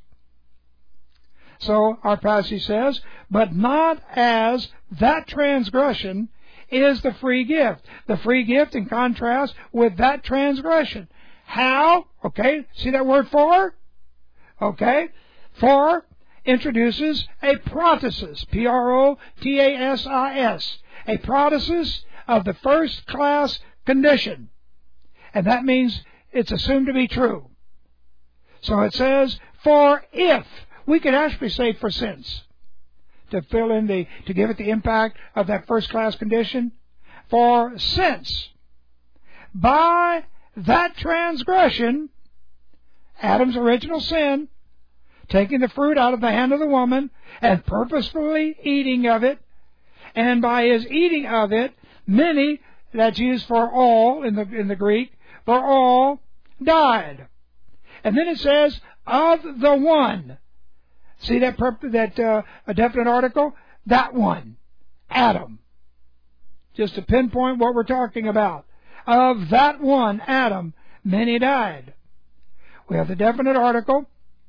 So our passage says, but not as that transgression is the free gift. The free gift in contrast with that transgression. How? Okay, see that word for? Okay, for introduces a protasis, P-R-O-T-A-S-I-S, a protasis of the first class condition. And that means it's assumed to be true. So it says, for if. We could actually say for since, to fill in to give it the impact of that first class condition. For since, by that transgression, Adam's original sin, taking the fruit out of the hand of the woman and purposefully eating of it, and by his eating of it, many, that's used for all in the Greek, for all died. And then it says, of the one. See that a definite article? That one. Adam. Just to pinpoint what we're talking about. Of that one, Adam, many died. We have the definite article.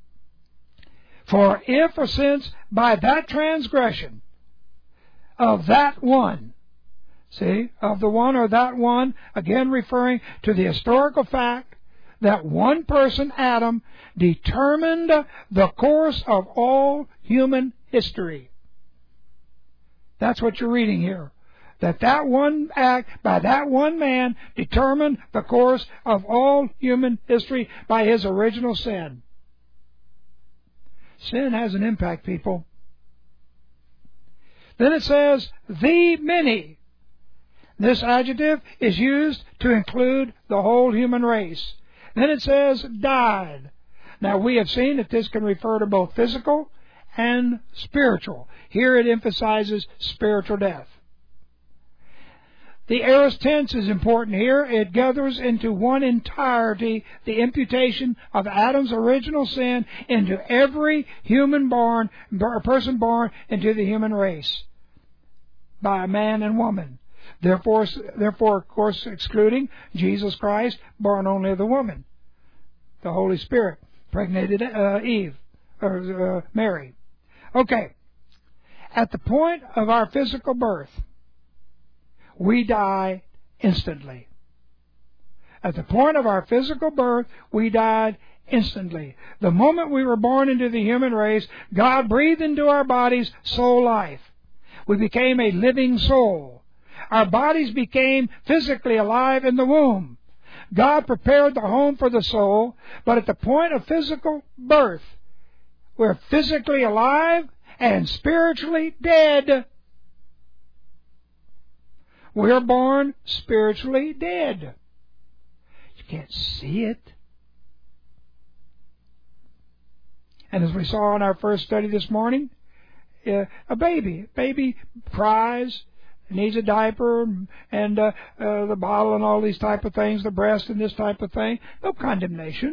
For if or since by that transgression of that one. See, of the one or that one, again referring to the historical fact that one person, Adam, determined the course of all human history. That's what you're reading here. That one act, by that one man, determined the course of all human history by his original sin. Sin has an impact, people. Then it says, the many. This adjective is used to include the whole human race. Then it says, died. Now we have seen that this can refer to both physical and spiritual. Here it emphasizes spiritual death. The aorist tense is important here. It gathers into one entirety the imputation of Adam's original sin into every person born into the human race by a man and woman. Therefore, of course, excluding Jesus Christ, born only of the woman. The Holy Spirit impregnated Mary. Okay. At the point of our physical birth, we die instantly. At the point of our physical birth, we died instantly. The moment we were born into the human race, God breathed into our bodies soul life. We became a living soul. Our bodies became physically alive in the womb. God prepared the home for the soul, but at the point of physical birth, we're physically alive and spiritually dead. We're born spiritually dead. You can't see it. And as we saw in our first study this morning, a baby cries, needs a diaper and the bottle and all these type of things, the breast and this type of thing. No condemnation.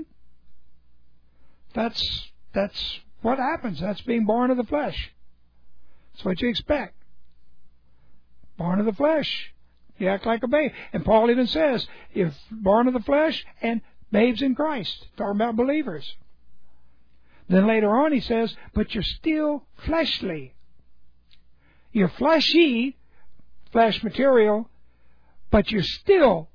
That's what happens. That's being born of the flesh. That's what you expect. Born of the flesh. You act like a babe. And Paul even says, you're born of the flesh and babes in Christ. Talking about believers. Then later on he says, but you're still fleshly. You're fleshy, flesh material, but you're still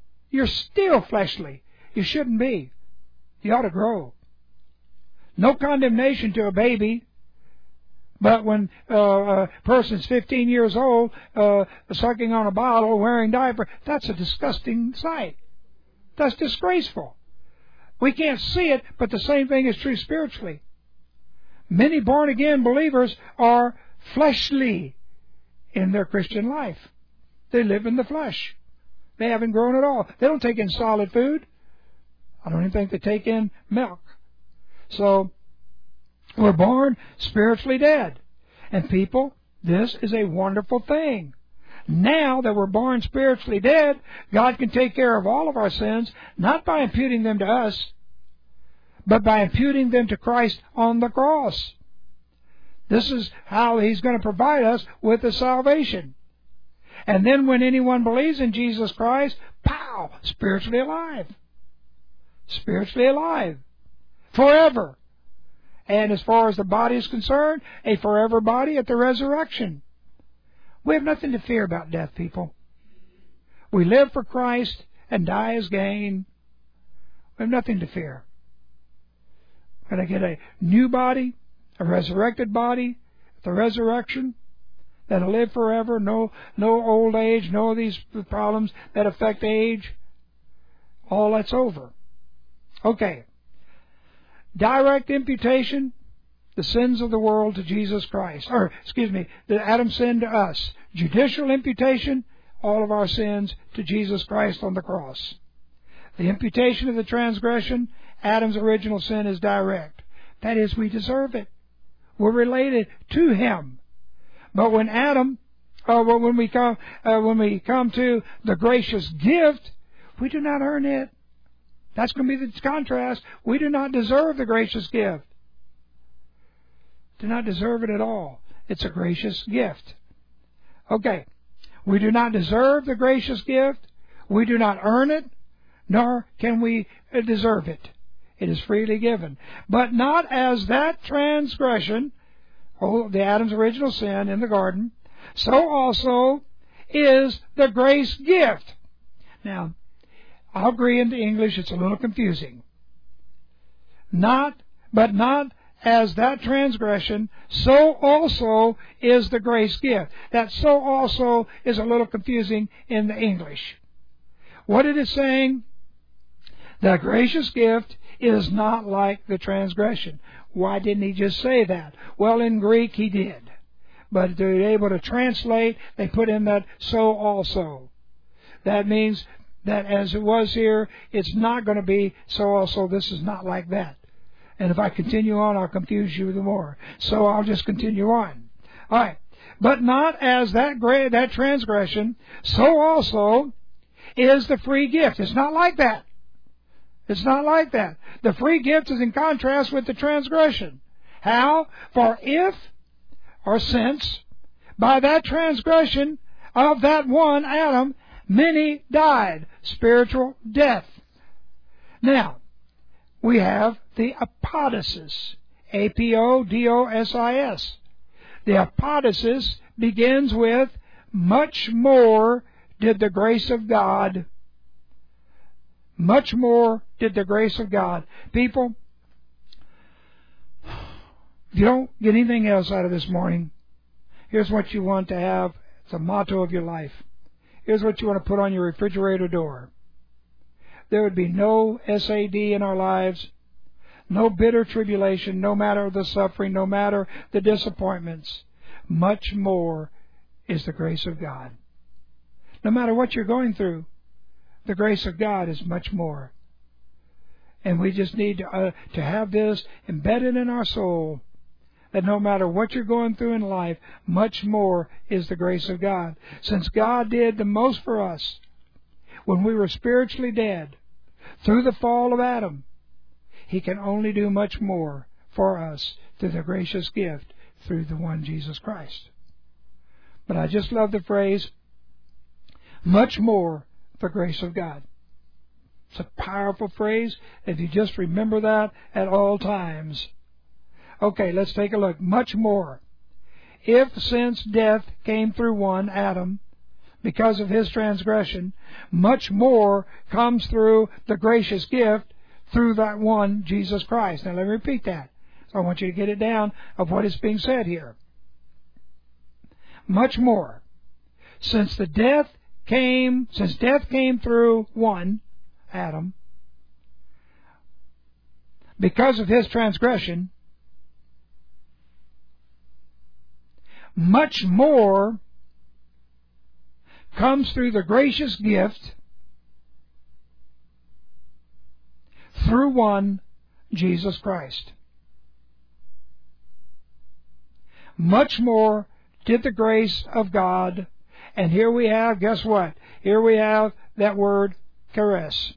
fleshly. You shouldn't be. You ought to grow. No condemnation to a baby. But when a person's 15 years old, sucking on a bottle, wearing diaper, that's a disgusting sight. That's disgraceful. We can't see it, but the same thing is true spiritually. Many born-again believers are fleshly in their Christian life. They live in the flesh. They haven't grown at all. They don't take in solid food. I don't even think they take in milk. So, we're born spiritually dead. And people, this is a wonderful thing. Now that we're born spiritually dead, God can take care of all of our sins, not by imputing them to us, but by imputing them to Christ on the cross. This is how He's going to provide us with the salvation. And then when anyone believes in Jesus Christ, pow, spiritually alive. Spiritually alive. Forever. And as far as the body is concerned, a forever body at the resurrection. We have nothing to fear about death, people. We live for Christ and die as gain. We have nothing to fear. We're going to get a new body, a resurrected body at the resurrection that'll live forever. No old age, no of these problems that affect age. All that's over. Okay. Direct imputation, the sins of the world to Jesus Christ. The Adam's sin to us. Judicial imputation, all of our sins to Jesus Christ on the cross. The imputation of the transgression, Adam's original sin, is direct. That is, we deserve it. We're related to him. But when when we come to the gracious gift, we do not earn it. That's going to be the contrast. We do not deserve the gracious gift. Do not deserve it at all. It's a gracious gift. Okay. We do not deserve the gracious gift. We do not earn it, nor can we deserve it. It is freely given. But not as that transgression, the Adam's original sin in the garden, so also is the grace gift. Now, I'll agree in the English it's a little confusing. But not as that transgression, so also is the grace gift. That so also is a little confusing in the English. What it is saying, the gracious gift is not like the transgression. Why didn't he just say that? Well, in Greek he did. but to be able to translate, they put in that so also. That means that as it was here, it's not going to be so also. This is not like that. And if I continue on, I'll confuse you the more. So I'll just continue on. All right. But not as that transgression, so also is the free gift. It's not like that. It's not like that. The free gift is in contrast with the transgression. How? For if, or since, by that transgression of that one Adam, many died. Spiritual death. Now, we have the apodosis. A-P-O-D-O-S-I-S. The apodosis begins with, much more did the grace of God. Much more did the grace of God. People, if you don't get anything else out of this morning, here's what you want to have. It's a motto of your life. Here's what you want to put on your refrigerator door. There would be no SAD in our lives, no bitter tribulation, no matter the suffering, no matter the disappointments. Much more is the grace of God. No matter what you're going through, the grace of God is much more. And we just need to have this embedded in our soul, that no matter what you're going through in life, much more is the grace of God. Since God did the most for us when we were spiritually dead through the fall of Adam, He can only do much more for us through the gracious gift through the one Jesus Christ. But I just love the phrase, much more the grace of God. It's a powerful phrase if you just remember that at all times. Okay, let's take a look. Much more. If since death came through one, Adam, because of his transgression, much more comes through the gracious gift through that one, Jesus Christ. Now let me repeat that. So I want you to get it down of what is being said here. Much more. Since death came through one, Adam, because of his transgression, much more comes through the gracious gift through one, Jesus Christ. Much more did the grace of God, and here we have, guess what? Here we have that word, charis.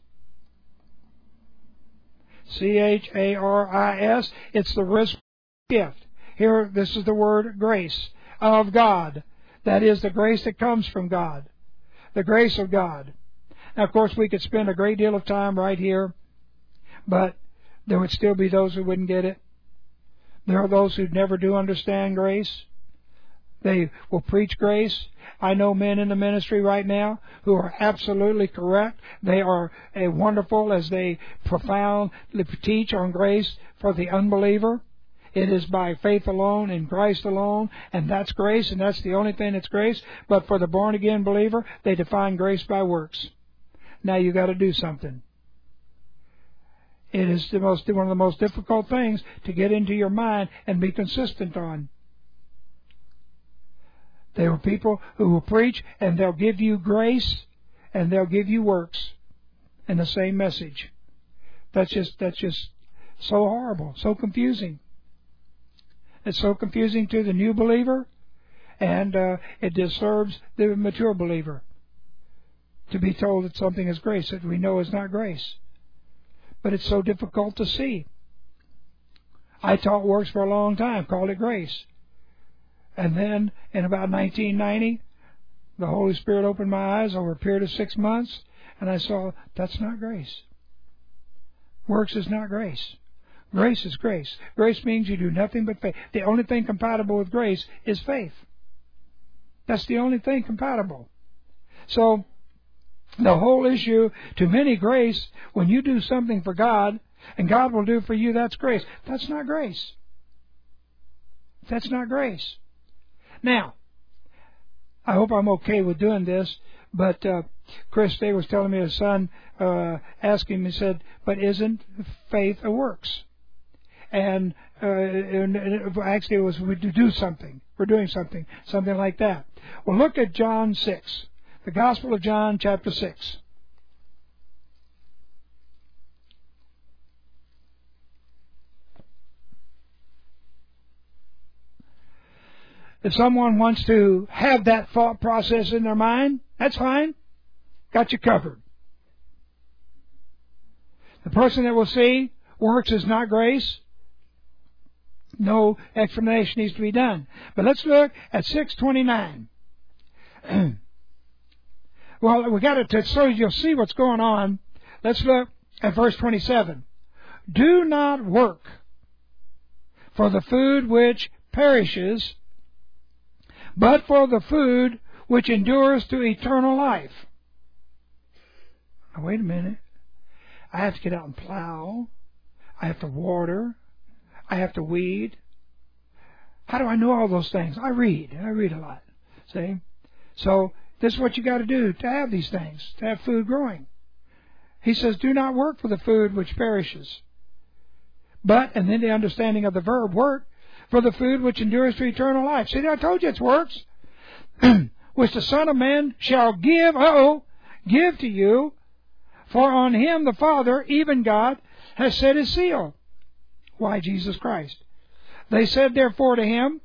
C-H-A-R-I-S. It's the gift. Here, this is the word grace of God. That is the grace that comes from God. The grace of God. Now, of course, we could spend a great deal of time right here, but there would still be those who wouldn't get it. There are those who never do understand grace. They will preach grace. I know men in the ministry right now who are absolutely correct. They are wonderful as they profoundly teach on grace for the unbeliever. It is by faith alone, in Christ alone, and that's grace, and that's the only thing that's grace. But for the born-again believer, they define grace by works. Now you've got to do something. It is one of the most difficult things to get into your mind and be consistent on. There are people who will preach, and they'll give you grace, and they'll give you works in the same message. That's just so horrible, so confusing. It's so confusing to the new believer, and it disturbs the mature believer to be told that something is grace that we know is not grace. But it's so difficult to see. I taught works for a long time, called it grace. And then, in about 1990, the Holy Spirit opened my eyes over a period of 6 months, and I saw that's not grace. Works is not grace. Grace is grace. Grace means you do nothing but faith. The only thing compatible with grace is faith. That's the only thing compatible. So, the whole issue, to many grace, when you do something for God, and God will do for you, that's grace. That's not grace. That's not grace. Now, I hope I'm okay with doing this, but Chris Day was telling me his son asked him, he said, but isn't faith a works? and actually it was we do something. We're doing something like that. Well, look at John 6, the Gospel of John, chapter 6. If someone wants to have that thought process in their mind, that's fine. Got you covered. The person that will see works is not grace, no explanation needs to be done. But let's look at 6:29. Well, we got to so you'll see what's going on. Let's look at verse 27. Do not work for the food which perishes, but for the food which endures to eternal life. Now, wait a minute. I have to get out and plow. I have to water. I have to weed. How do I know all those things? I read. I read a lot. See? So this is what you got to do to have these things, to have food growing. He says, do not work for the food which perishes. But, and then the understanding of the verb work, for the food which endures to eternal life. See, I told you it's works. Which the Son of Man shall give, give to you, for on him the Father, even God, has set his seal. Why, Jesus Christ. They said therefore to him,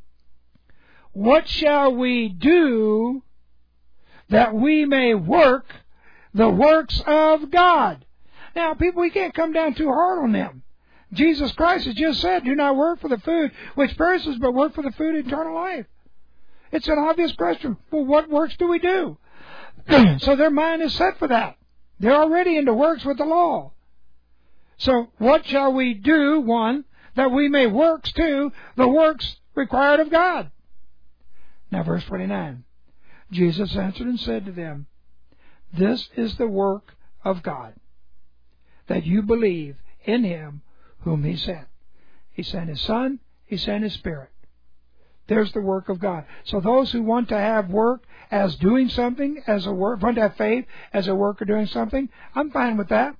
what shall we do that we may work the works of God? Now, people, we can't come down too hard on them. Jesus Christ has just said, do not work for the food which perishes, but work for the food of eternal life. It's an obvious question. Well, what works do we do? So their mind is set for that. They're already into works with the law. So what shall we do, one, that we may works, two, the works required of God? Now verse 29. Jesus answered and said to them, this is the work of God, that you believe in him whom he sent. He sent his Son, he sent his Spirit. There's the work of God. So those who want to have work as doing something, as a work, want to have faith as a work of doing something, I'm fine with that.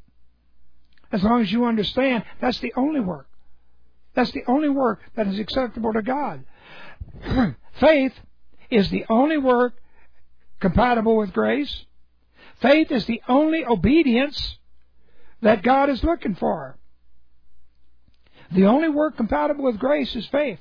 As long as you understand that's the only work. That's the only work that is acceptable to God. Faith is the only work compatible with grace. Faith is the only obedience that God is looking for. The only work compatible with grace is faith.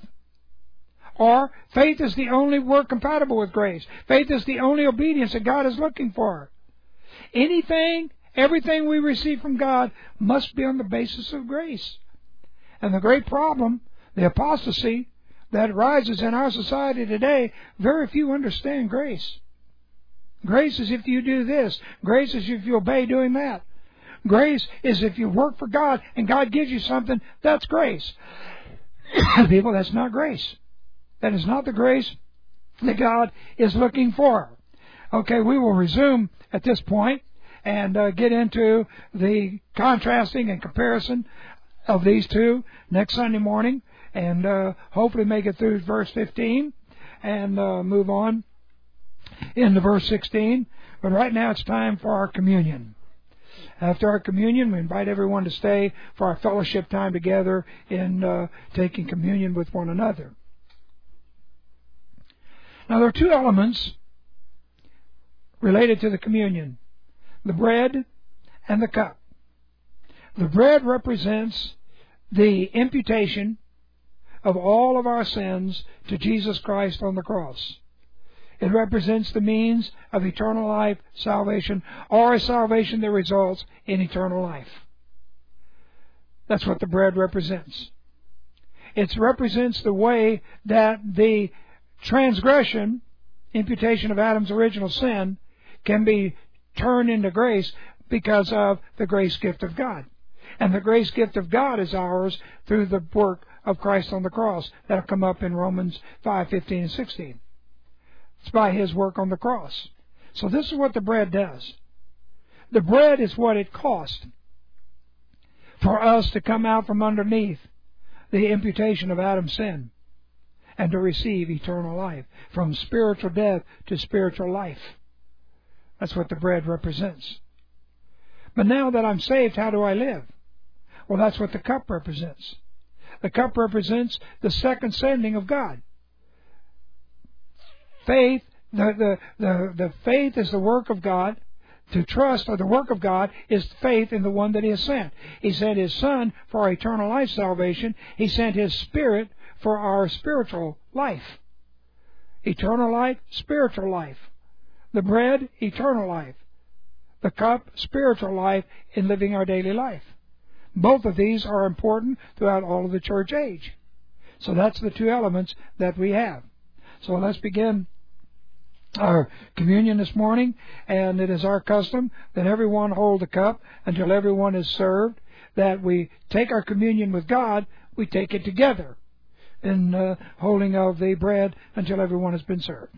Or faith is the only work compatible with grace. Faith is the only obedience that God is looking for. Anything, everything we receive from God must be on the basis of grace. And the great problem, the apostasy that arises in our society today, very few understand grace. Grace is if you do this. Grace is if you obey doing that. Grace is if you work for God and God gives you something, that's grace. People, that's not grace. That is not the grace that God is looking for. Okay, we will resume at this point and get into the contrasting and comparison of these two next Sunday morning, and hopefully make it through verse 15 and move on into verse 16. But right now it's time for our communion. After our communion, we invite everyone to stay for our fellowship time together in taking communion with one another. Now, there are two elements related to the communion, the bread and the cup. The bread represents the imputation of all of our sins to Jesus Christ on the cross. It represents the means of eternal life, salvation, or a salvation that results in eternal life. That's what the bread represents. It represents the way that the transgression, imputation of Adam's original sin, can be turned into grace because of the grace gift of God. And the grace gift of God is ours through the work of Christ on the cross. That'll come up in Romans 5:15 and 16. It's by His work on the cross. So this is what the bread does. The bread is what it cost for us to come out from underneath the imputation of Adam's sin and to receive eternal life, from spiritual death to spiritual life. That's what the bread represents. But now that I'm saved, how do I live? Well, that's what the cup represents. The cup represents the second sending of God. Faith, the faith is the work of God. To trust or the work of God is faith in the one that He has sent. He sent His Son for our eternal life salvation. He sent His Spirit for our spiritual life. Eternal life, spiritual life. The bread, eternal life. The cup, spiritual life in living our daily life. Both of these are important throughout all of the church age. So that's the two elements that we have. So let's begin our communion this morning, and it is our custom that everyone hold the cup until everyone is served, that we take our communion with God, we take it together in holding of the bread until everyone has been served.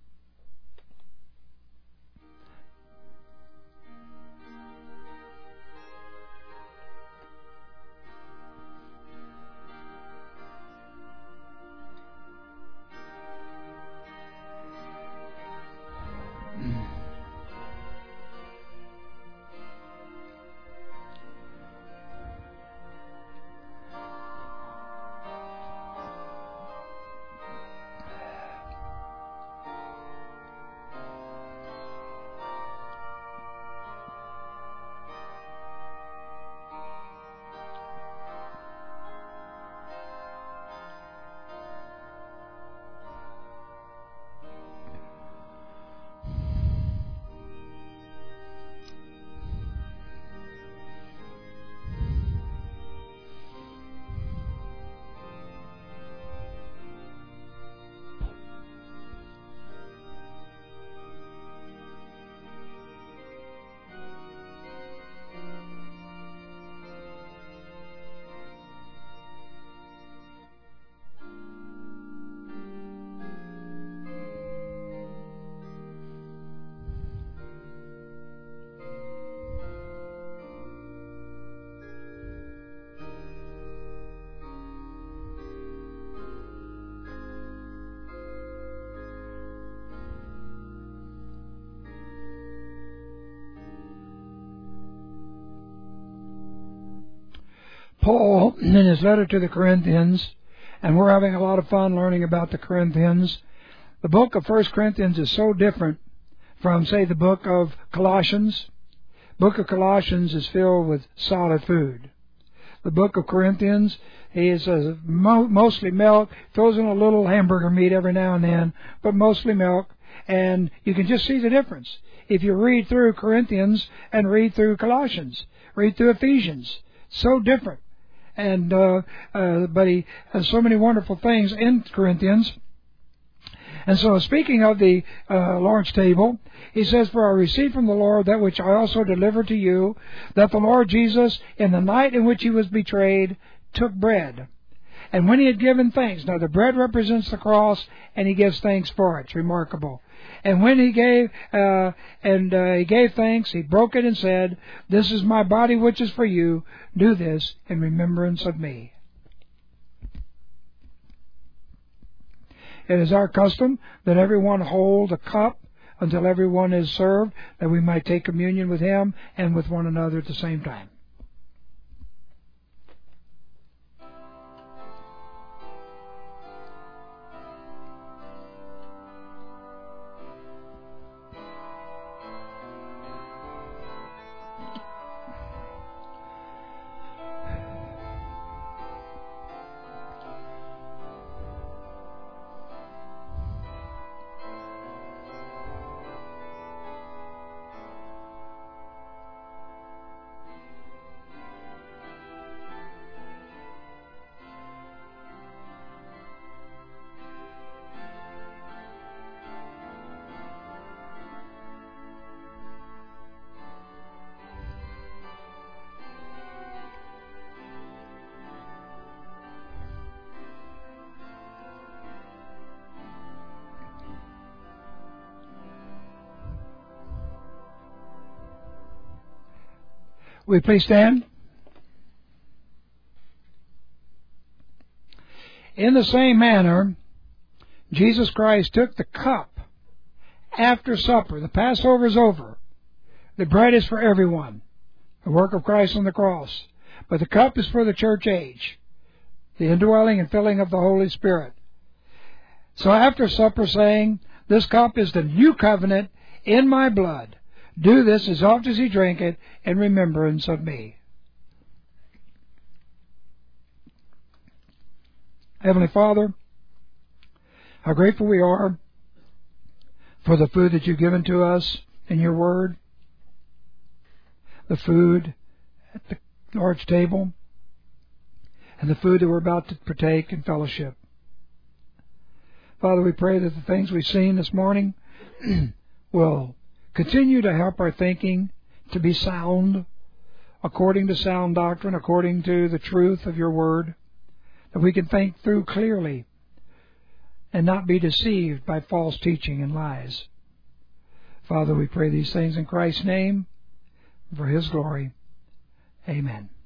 Paul, in his letter to the Corinthians, and we're having a lot of fun learning about the Corinthians. The book of 1 Corinthians is so different from, say, the book of Colossians. The book of Colossians is filled with solid food. The book of Corinthians is mostly milk, throws in a little hamburger meat every now and then, but mostly milk. And you can just see the difference if you read through Corinthians and read through Colossians, read through Ephesians. So different. And but he has so many wonderful things in Corinthians. And so, speaking of the Lord's table, he says, "For I received from the Lord that which I also delivered to you, that the Lord Jesus, in the night in which He was betrayed, took bread. And when He had given thanks," now the bread represents the cross, and He gives thanks for it. It's remarkable. "And when He gave He gave thanks, He broke it and said, 'This is my body which is for you. Do this in remembrance of me.'" It is our custom that everyone hold a cup until everyone is served, that we might take communion with Him and with one another at the same time. Will you please stand? In the same manner, Jesus Christ took the cup after supper. The Passover is over. The bread is for everyone. The work of Christ on the cross. But the cup is for the church age, the indwelling and filling of the Holy Spirit. So after supper, saying, "This cup is the new covenant in my blood. Do this as oft as you drink it in remembrance of me." Heavenly Father, how grateful we are for the food that you've given to us in your word, the food at the Lord's table, and the food that we're about to partake in fellowship. Father, we pray that the things we've seen this morning will continue to help our thinking to be sound, according to sound doctrine, according to the truth of your word, that we can think through clearly and not be deceived by false teaching and lies. Father, we pray these things in Christ's name, for His glory. Amen.